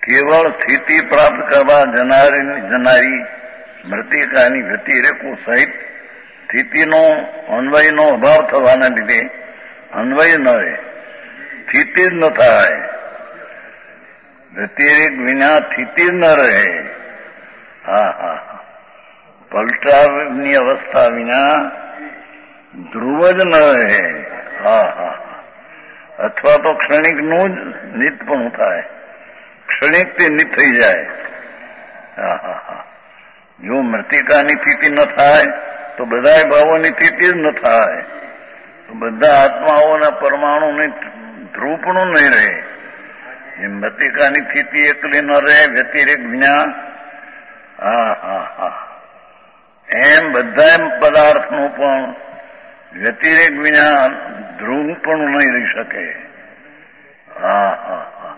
કેવળ સ્થિતિ પ્રાપ્ત કરવા જનારી જનારી મૃતિકાની વ્યતિરેકો સહિત સ્થિતિનો અન્વયનો અભાવ થવાના લીધે અન્વય ન રહે, સ્થિતિ જ ન થાય. વ્યતિરેક વિના સ્થિતિ જ ન રહે. હા હા હા પલટાની અવસ્થા વિના ધ્રુવ જ ન રહે. હા હા અથવા તો ક્ષણિકનું જ નિતપણું થાય, ક્ષણિક તે નિત થઈ જાય. હા હા હા જો મૃતિકાની સ્થિતિ ન થાય તો બધા ભાવોની સ્થિતિ જ ન થાય, તો બધા આત્માઓના પરમાણુની ધ્રુવપણું નહીં રહે. એ મૃતિકાની સ્થિતિ એકલી ન રહે વ્યતિરેક વિના. હા હા હા એમ બધા પદાર્થનું પણ વ્યતિરેક વિના ધ્રુવપણું નહીં રહી શકે. હા હા હા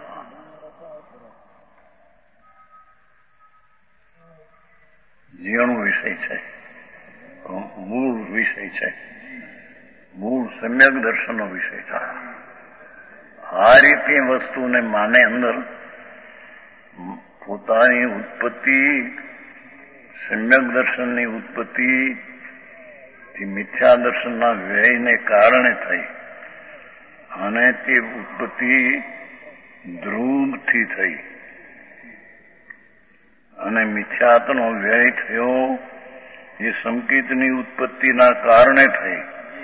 જીવન વિષય છે, મૂળ વિષય છે, મૂળ સમ્યક દર્શનનો વિષય છે. આ રીતે વસ્તુને માને અંદર પોતાની ઉત્પત્તિ સમ્યક દર્શનની ઉત્પત્તિ મિથ્યા દર્શનના વ્યયને કારણે થઈ અને તે ઉત્પત્તિ ધ્રુવથી થઈ અને મિથ્યાત્વનો વ્યય થયો એ સંકેતની ઉત્પત્તિના કારણે થઈ.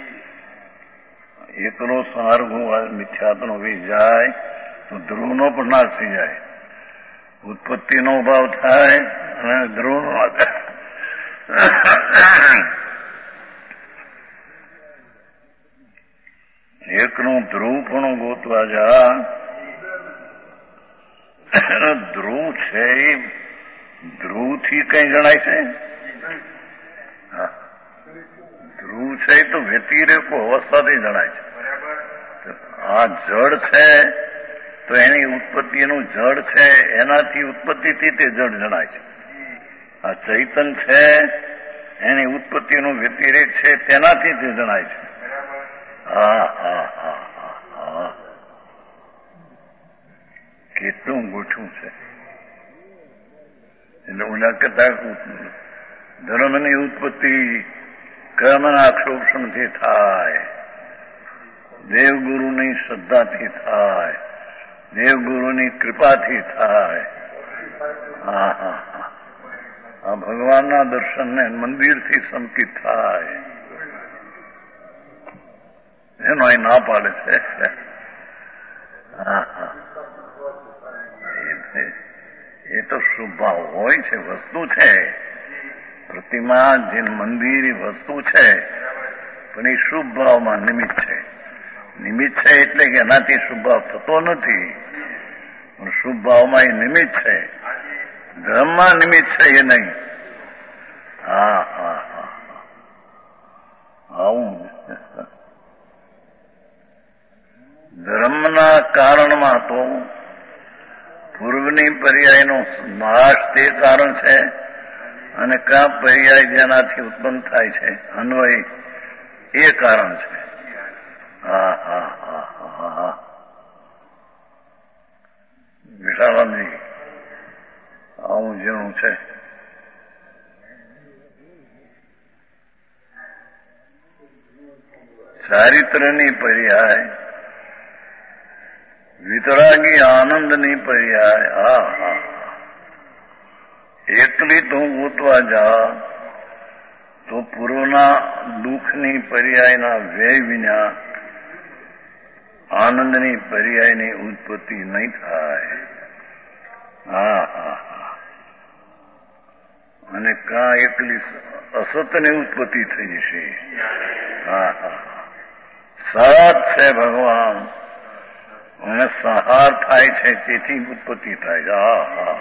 એકલો સારગું મિથ્યાત્વનો વ્યય જાય તો ધ્રુવનો પણ નાશ થઈ જાય, ઉત્પત્તિનો અભાવ થાય અને ધ્રુવનો એકનું ધ્રુવપણું ગોતવા જા. ધ્રુવ છે એ ધ્રુવથી કઈ જણાય છે? ધ્રુવ છે એ તો વ્યતિરેકો અવસ્થાથી જણાય છે. આ જળ છે તો એની ઉત્પત્તિનું જળ છે, એનાથી ઉત્પત્તિથી તે જળ જણાય છે. આ ચૈતન છે એની ઉત્પત્તિનું વ્યતિરેક છે તેનાથી તે જણાય છે. હા હા હા હા હા કેટલું ગોઠવું છે. એટલે ઉના કરતા ધર્મની ઉત્પત્તિ કર્મના ક્ષોભણથી થાય, દેવગુરુની શ્રદ્ધાથી થાય, દેવગુરુની કૃપાથી થાય. હા હા હા આ ભગવાનના દર્શનને મંદિરથી સંકિત થાય. એનો અહીં ના પાડે છે. હા હા એ તો શુભ ભાવ હોય છે, વસ્તુ છે. પ્રતિમા જે મંદિર વસ્તુ છે પણ એ શુભ ભાવમાં નિમિત્ત છે. નિમિત્ત છે એટલે કે એનાથી શુભ ભાવ થતો નથી, પણ શુભ ભાવમાં એ નિમિત્ત છે, ધર્મમાં નિમિત્ત છે એ નહીં. હા હા હા આવું ધર્મના કારણમાં તો પૂર્વની પર્યાયનો નાશ તે કારણ છે અને કા પર્યાય જેનાથી ઉત્પન્ન થાય છે અન્વય એ કારણ છે. હા હા હા હા હા વિશાળાજી આવું જેવું છે. ચારિત્રની પર્યાય, વિતરાગી આનંદની પર્યાય. હા હા એકલી તું ગોતવા જા તો પૂર્વના દુઃખની પર્યાયના વ્યય વિના આનંદની પર્યાયની ઉત્પત્તિ નહીં થાય. હા હા હા અને કા એકલી અસતની ઉત્પત્તિ થઈ જશે. હા હા સત છે ભગવાન અને સંહાર થાય છે તેથી ઉત્પત્તિ થાય છે. હા હા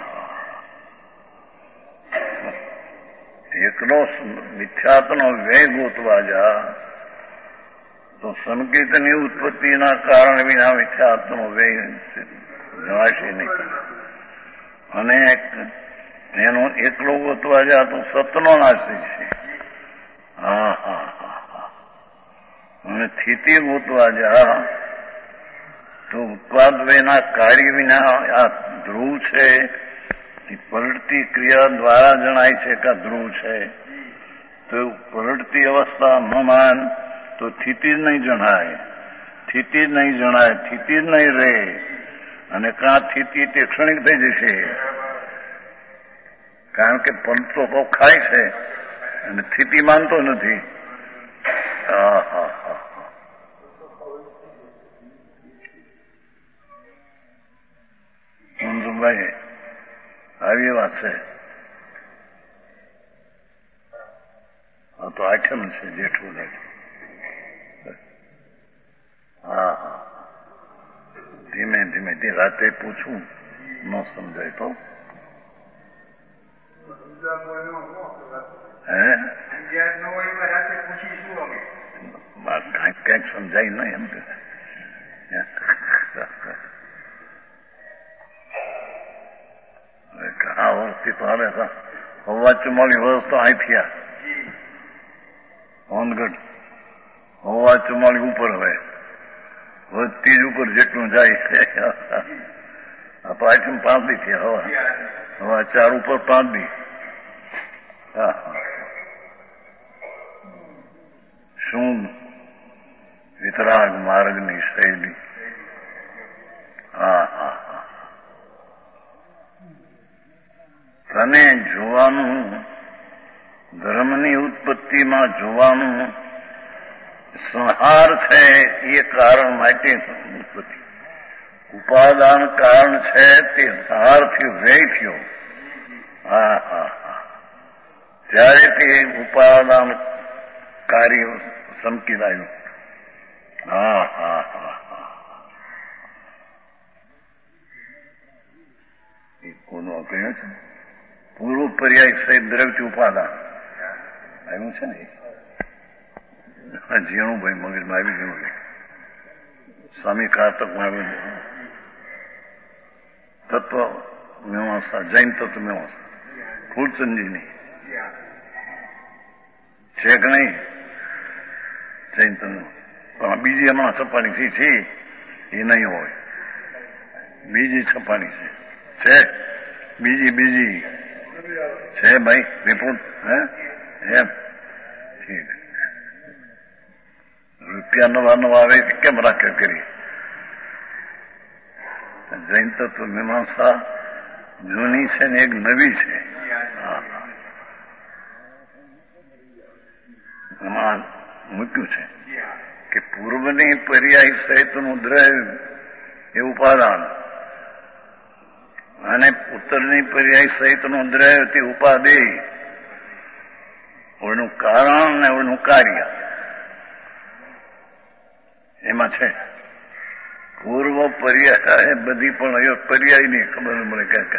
એકલો મિથ્યાત્વનો વ્યય ગોતવા જા તો સંકેતની ઉત્પત્તિના કારણ વિના મિથ્યાત્વનો વ્યય જણાશે નહીં, અને એનો એકલો ગોતવા જા તો સતનો નાશ થશે. હા હા હા હા અને સ્થિતિ ગોતવા જા તો ઉત્પાદ વિના કાર્ય વિના આ ધ્રુવ છે એ પલટતી ક્રિયા દ્વારા જણાય છે કે ધ્રુવ છે. તો પલટતી અવસ્થા ન માન તો સ્થિતિ જ નહીં જણાય, સ્થિતિ જ નહીં જણાય, સ્થિતિ જ નહીં રહે. અને કાં સ્થિતિ તે ક્ષણિક થઈ જશે, કારણ કે પલટતો તો ખાય છે અને સ્થિતિ માનતો નથી. હા હા હા મંજુભાઈ આવી વાત છે. હા તો આઠમ છે જેઠું ને. હા હા ધીમે ધીમે તે રાતે પૂછું ન સમજાય તો હે કઈક સમજાય નહીં એમ કે ઘણા વર્ષથી તો હાલે હવા ચુમ્માલી વર્ષ તો અહીં થયા હોનગઢ હવા ચુમ્માલી ઉપર હવે વધતી જ ઉપર જેટલું જાય આ તો આઈટમ પાંચ દી થયા હવા હવા ચાર ઉપર પાંચ દી. હા હા શું વિતરાગ માર્ગની શૈલી. હા હા હા તને જોવાનું ધર્મની ઉત્પત્તિમાં જોવાનું સંહાર છે એ કારણ માટે ઉત્પત્તિ. ઉપાદાન કારણ છે તે સંહારથી વ્યય થયો. હા હા હા ત્યારે તે ઉપાદાન કાર્ય સમકી લાવ્યું. હા હા હા હા એ કોનો કહ્યું છે પૂર્વ પર્યાય સહિત દ્રવ્યથી ઉપાદાન આવ્યું છે ને. જીણુભાઈ મગજમાં આવી ગયું. સ્વામી કાર્તકમાં આવ્યું તત્વ મીમાંસા, જૈન તત્વ મીમાંસા ફૂલચંદજીની છે કે નહીં જૈન તત્વ. પણ બીજી હમણાં છપાણી છે એ નહીં હોય, બીજી છપાણી છે છે બીજી બીજી છે ભાઈ વિપુલ. હે એમ ઠીક. રૂપિયા નવા નવા આવે કેમ રાખે કરી. જૈન તત્વ મીમાંસા જૂની છે ને એક નવી છે. એમાં મૂક્યું છે કે પૂર્વની પર્યાય સહિતનું દ્રવ્ય એ ઉપાદાન અને ઉત્તરની પર્યાય સહિતનું દ્રવ્ય તે ઉપાધિ. ઓનું કારણ ને ઓનું કાર્ય એમાં છે. પૂર્વ પર્યાય બધી પણ પર્યાય ની ખબર મળે ક્યાં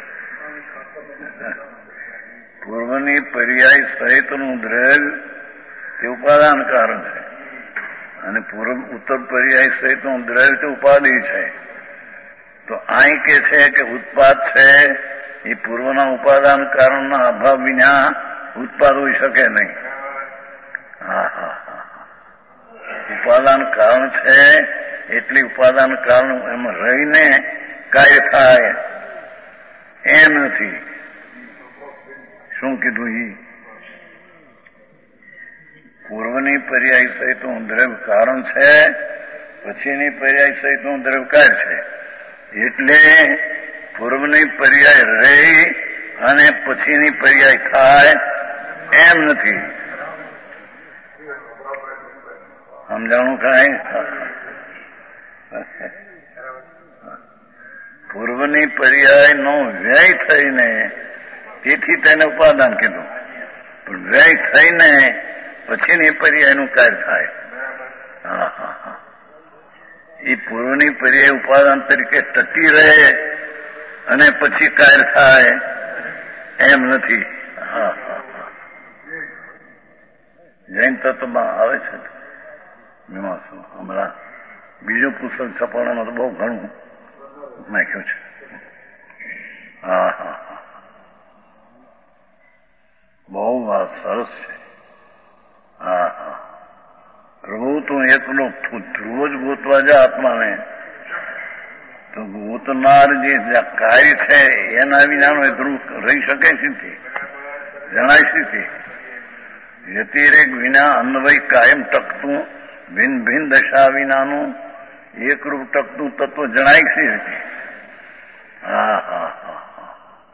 પૂર્વની પર્યાય સહિતનું દ્રવ્ય તે ઉપાદાન કારણ છે અને પૂર્વ ઉત્તર પર્યાય સહિતનું દ્રવ્ય તે ઉપાધિ છે. તો અહીં કે છે કે ઉત્પાદ છે એ પૂર્વના ઉપાદાન કારણના અભાવ વિના ઉત્પાદ હોઈ શકે નહીં. હા હા હા ઉપાદાન કારણ છે એટલી ઉપાદાન કારણ એમાં રહીને કાર્ય થાય એમ નથી. શું કીધું? ઈ પૂર્વની પર્યાય સહિતનું દ્રવ્ય કારણ છે, પછીની પર્યાય સહિતનું દ્રવ્ય કાર્ય છે. એટલે પૂર્વની પર્યાય રહી અને પછીની પર્યાય થાય એમ નથી. સમજાણું કાંઈ? પૂર્વની પર્યાય નો વ્યય થઈને તેથી તેને ઉપાદાન કીધું, પણ વ્યય થઈને પછીની પર્યાયનું કાર્ય થાય. હા હા હા એ પૂર્વની પર્યાય ઉપાદાન તરીકે ટકી રહે અને પછી કાર્ય થાય એમ નથી. હા હા હા જૈન તત્વમાં આવે છે મીમાંસા. હમણાં બીજું પુસ્તક છપાણામાં તો બહુ ઘણું નાખ્યું છે. હા હા હા બહુ વાત સરસ છે. હા હા પ્રભુ તું એકલો ધ્રુવ જ ગોતવા જા આત્માને તો ગોતનાર જે કાર્ય છે એના વિનાનો એ ધ્રુવ રહી શકે છે, જણાય છે. વ્યતિરેક વિના અન્વય કાયમ ટકતું ભિન્ન ભિન્ન દશા વિનાનું એકરૂપ ટકતું તત્વ જણાય છે. હા હા હા હા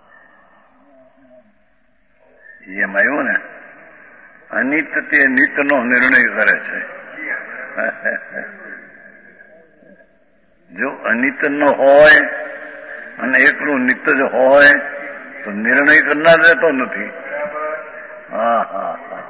એમ આવ્યું ને. અનિત તે નિતનો નિર્ણય કરે છે. જો અનિત ન હોય અને એકલું નિત જ હોય તો નિર્ણય કરનાર રહેતો નથી. હા હા હા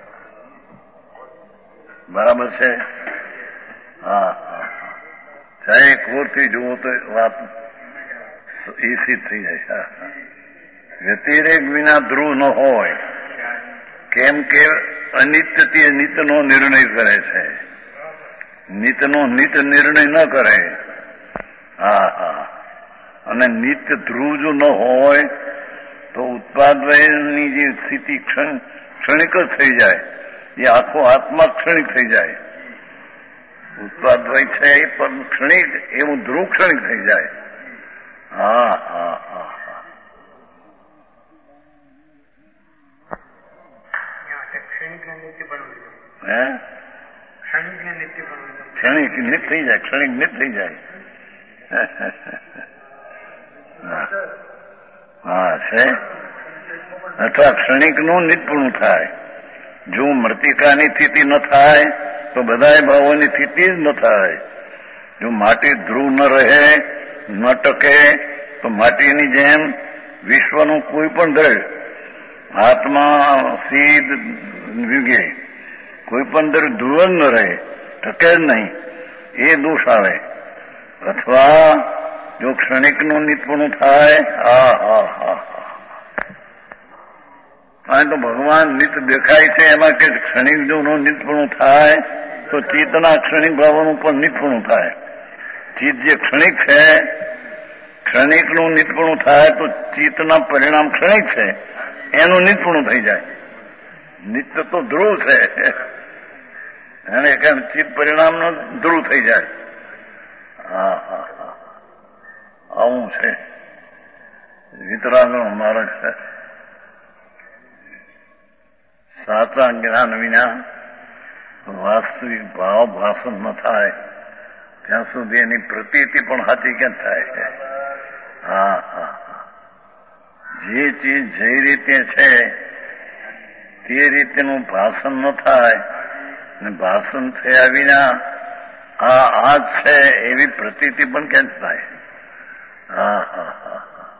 બરાબર છે. હા હા હા ચાહે કોરથી જુઓ તો વાત ઈસી થઈ જાય. વ્યતિરેક વિના ધ્રુવ ન હોય, કેમ કે અનિત્ય તે નિતનો નિર્ણય કરે છે. નિતનો નિત નિર્ણય ન કરે. હા હા અને નિત્ય ધ્રુવ જો ન હોય તો ઉત્પાદની જે સ્થિતિ ક્ષણિક જ થઈ જાય. એ આખો આત્મા ક્ષણિક થઈ જાય. ઉત્પાદય છે એ પણ ક્ષણિક, એવું ધ્રુવ ક્ષણિક થઈ જાય. હા હા હા હા હે ક્ષણિક નિત થઈ જાય, ક્ષણિક નિત થઈ જાય. હા છે. અથવા ક્ષણિકનું નિતપણું થાય. જો મૃતિકાની સ્થિતિ ન થાય તો બધા ભાવોની સ્થિતિ જ ન થાય. જો માટી ધ્રુવ ન રહે, ન ટકે તો માટીની જેમ વિશ્વનું કોઈ પણ દ્રવ્ય, આત્મા સીધ વિગે, કોઈ પણ દ્રવ્ય ધ્રુવ જ ન રહે, ટકે જ નહીં, એ દોષ આવે. અથવા જો ક્ષણિકનું નિતપણું થાય, હા હા હા હા તો ભગવાન નિત દેખાય છે એમાં કે ક્ષણિક જો નિતપણું થાય તો ચિત્તના ક્ષણિક ભાવોનું પણ નિતપણું થાય. ચિત્ત જે ક્ષણિક છે, ક્ષણિકનું નિતપણું થાય તો ચિત્તના પરિણામ ક્ષણિક છે એનું નિતપણું થઈ જાય. નિત્ય તો ધ્રુવ છે એને કે ચિત્ત પરિણામનું ધ્રુવ થઈ જાય. હા હા હા આવું છે. વિતરાગનો માર્ગ છે. સાચા જ્ઞાન વિના વાસ્તવિક ભાવ ભાષણ ન થાય ત્યાં સુધી એની પ્રતીતિ પણ સાચી કેમ થાય છે. હા હા હા જે ચીજ જે રીતે છે તે રીતેનું ભાષણ ન થાય અને ભાષણ થયા વિના આ આ જ છે એવી પ્રતીતિ પણ કેમ થાય. હા હા હા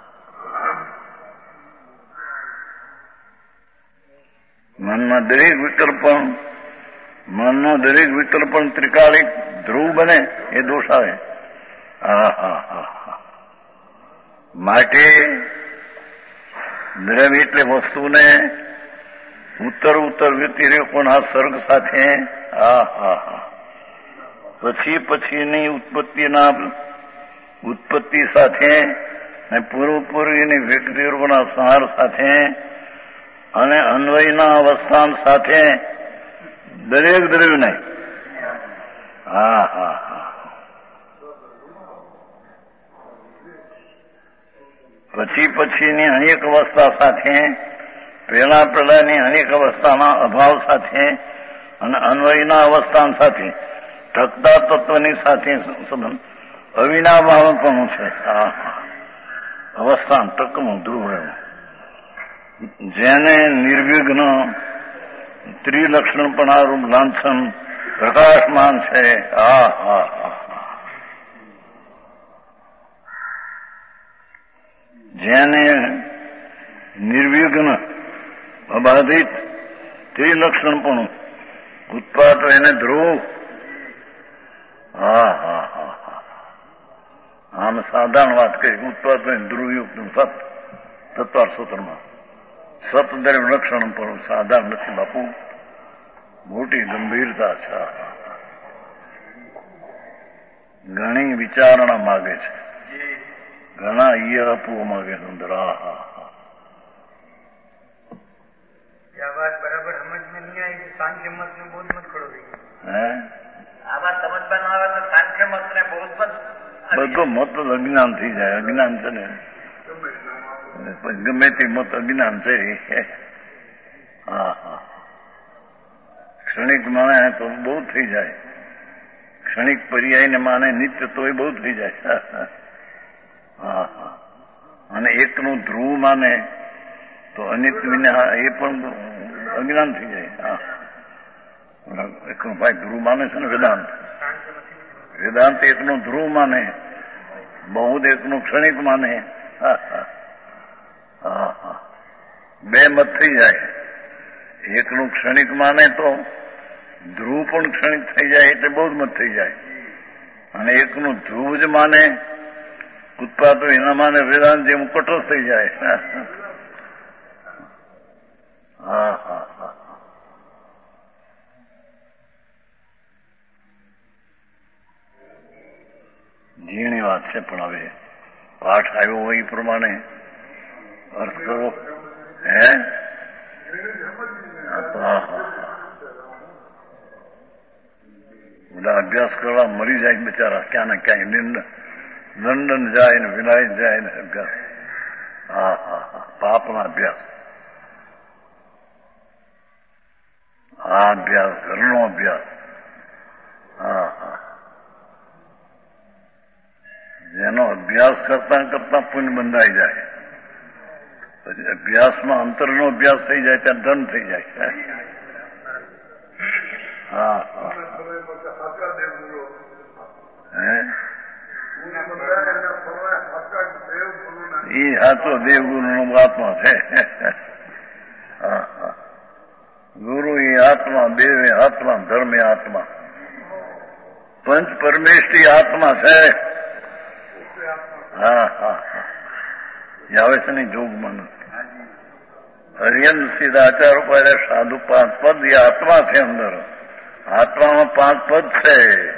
મનમાં દરેક વિકલ્પન મનનો દરેક વિકલ્પન ત્રિકાળિક ધ્રુવ બને એ દોષ આવે. હા હા હા હા માટે દ્રવ્ય એટલે વસ્તુને ઉત્તર ઉત્તર વ્યતિરેકોના સર્ગ સાથે હા હા હા પછી પછીની ઉત્પત્તિના ઉત્પત્તિ સાથે અને પૂર્વ પૂર્વીની વ્યક્તિઓના સંહાર સાથે અને અન્વયના અવસ્થાન સાથે દરેક દ્રવ્યને હા હા હા પછી પછીની અનેક અવસ્થા સાથે પહેલા પહેલાની અનેક અવસ્થાના અભાવ સાથે અને અન્વયના અવસ્થાન સાથે ટકતા તત્વની સાથે સંબંધ અવિનાભાવ પણ છે. હા અવસ્થાન ટકનું ધ્રુવ રહેવું જેને નિર્વિઘ્ન ત્રિલક્ષણપણારૂપ લાંછન પ્રકાશમાન છે. હા હા હા જેને નિર્વિઘ્ન અબાધિત ત્રિલક્ષણપણું ઉત્પાદ એને ધ્રુવ. હા હા હા હા આમ સાધારણ વાત કરી ઉત્પાદ ધ્રુવયુક્ત સત તત્વાર સૂત્રમાં સતદર્વ લક્ષણ પણ સાધારણ નથી બાપુ, મોટી ગંભીરતા છે. ઘણી વિચારણા માગે છે, ઘણા ઈય આપવું માગે છે અંદર. હા હા હા આ વાત બરાબર સમજ में नहीं आई. सांख्य मत में बहुत मत खड़ो रही है આ વાત સમજમાં ન આવે તો सांख्य मत ने बहुत मत બધો મત અજ્ઞાન થઈ જાય. અજ્ઞાન છે ને ગમે તે મત અજ્ઞાન છે. હા હા ક્ષણિક માને તો બહુ થઈ જાય. ક્ષણિક પર્યાયને માને નિત્ય તો એ બહુ થઈ જાય. હા હા અને એકનું ધ્રુવ માને તો અનિત વિના એ પણ અજ્ઞાન થઈ જાય. હા એકનું ભાઈ ધ્રુવ માને છે ને વેદાંત. વેદાંત એકનું ધ્રુવ માને, બહુદ એકનું ક્ષણિક માને. હા હા હા હા બે મત થઈ જાય. એકનું ક્ષણિક માને તો ધ્રુવ પણ ક્ષણિક થઈ જાય એટલે બહુ જ મત થઈ જાય. અને એકનું ધ્રુવ જ માને ઉત્પાદો એના માને વેદાંત જેમ કઠોર થઈ જાય. હા હા હા ઝીણી વાત છે પણ હવે પાઠ આવ્યો હોય એ પ્રમાણે અર્થ કરો. હે હા હા બધા અભ્યાસ કરવા મરી જાય બિચારા ક્યાં ને ક્યાંય. લંડન જાય ને વિલાયત જાય ને અભ્યાસ. હા હા હા પાપના અભ્યાસ. આ અભ્યાસ ઘરનો અભ્યાસ. હા હા જેનો અભ્યાસ કરતા કરતા પુણ્ય બંધાઈ જાય. પછી અભ્યાસમાં અંતરનો અભ્યાસ થઈ જાય ત્યાં ધન થઈ જાય. હા હા હે એ હાથો દેવગુરુ નો આત્મા છે. હા હા ગુરુ એ આત્મા, દેવ એ આત્મા, ધર્મ એ આત્મા, પંચ પરમેષ્ઠી આત્મા છે. હા હા હા એ આવે છે ને જોગમાં હરિયન સીધાચાર ઉપર સાધુ પાંચ પદ એ આત્મા છે. અંદર આત્મામાં પાંચ પદ છે.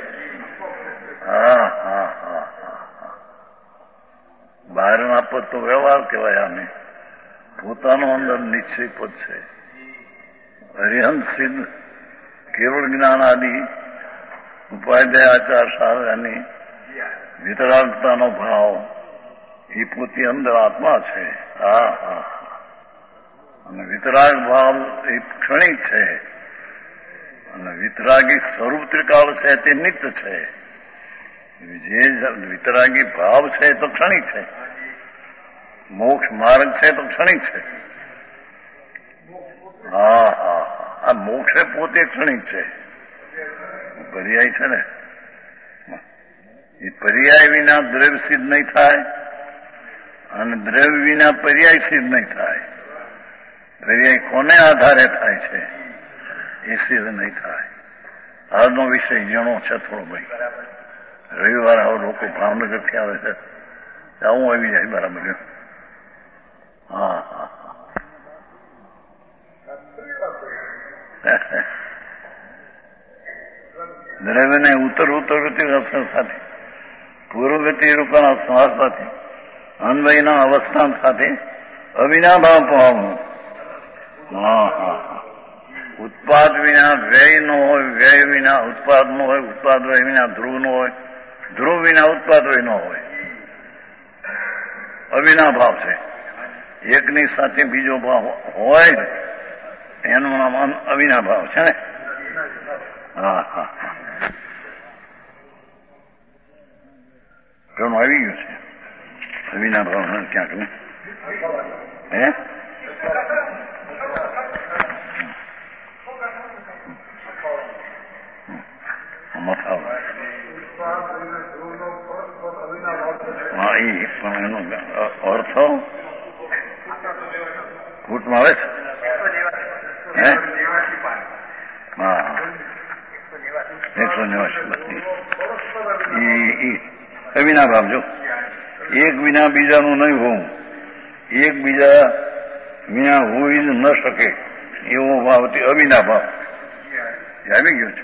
હા હા હા હા બહારના પદ તો વ્યવહાર કહેવાય. આને પોતાનો અંદર નિશ્ચય પદ છે. હરિહંસ સિદ્ધ કેવળ જ્ઞાન આદિ ઉપાધ્યાય આચાર સારાની વિતરાગતાનો ભાવ એ પોતે અંદર આત્મા છે. હા હા અને વિતરાગ ભાવ એ ક્ષણિક છે. અને વિતરાગી સ્વરૂપ ત્રિકાળ છે તે નિત્ય છે. જે વિતરાગી ભાવ છે તો ક્ષણિક છે. મોક્ષ માર્ગ છે તો ક્ષણિક છે. હા હા આ મોક્ષ પોતે ક્ષણિક છે. પર્યાય છે ને એ પર્યાય વિના દ્રવ્ય સિદ્ધ નહીં થાય અને દ્રવ્ય વિના પર્યાય સિદ્ધ નહીં થાય. પર્યાય કોને આધારે થાય છે એ સિદ્ધ નહીં થાય. આજનો વિષય જણો છે થોડો ભાઈ. રવિવાર આવો લોકો ભાવનગરથી આવે છે આવું આવી જાય બરાબર. હા હા દ્રવ્યને ઉત્તર ઉત્તરગતિ અસર સાથે, પૂર્વગતિ રૂપના સંહાર સાથે, અન્વયના અવસ્થાન સાથે અવિનાભાવ પામવું. હા હા હા ઉત્પાદ વિના વ્યય નો હોય, વ્યય વિના ઉત્પાદ નો હોય, ઉત્પાદ વ્યય વિના ધ્રુવ નો હોય, ધ્રુવ વિના ઉત્પાદ વ્યય નો હોય. અવિનાભાવ છે. એકની સાથે બીજો ભાવ હોય એનું નામ અવિનાભાવ છે ને. હા હા હા ઘણું આવી ગયું છે અવિનાભાવ ક્યાંક ને. હે હા એ પણ એનો અર્થ ફૂટમાં આવે છે. હે હા એકસો નેવાસી અવિનાભાવ. જો એક વિના બીજાનું નહીં હોવું, એક બીજા વિના હોઈ જ ન શકે એવો ભાવ અવિનાભાવ આવી ગયો છે.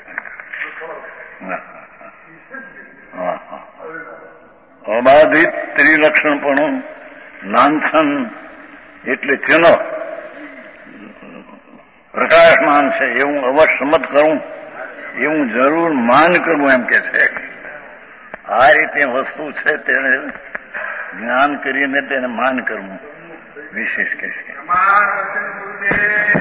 હા હા અબાધિત ત્રિલક્ષણપણું લાંછન એટલે તેનો પ્રકાશમાન છે એવું અવશ્ય મત કરું, એવું જરૂર માન કરવું એમ કે છે. આ રીતે વસ્તુ છે તેને જ્ઞાન કરીને તેને માન કરવું વિશેષ કહેશે.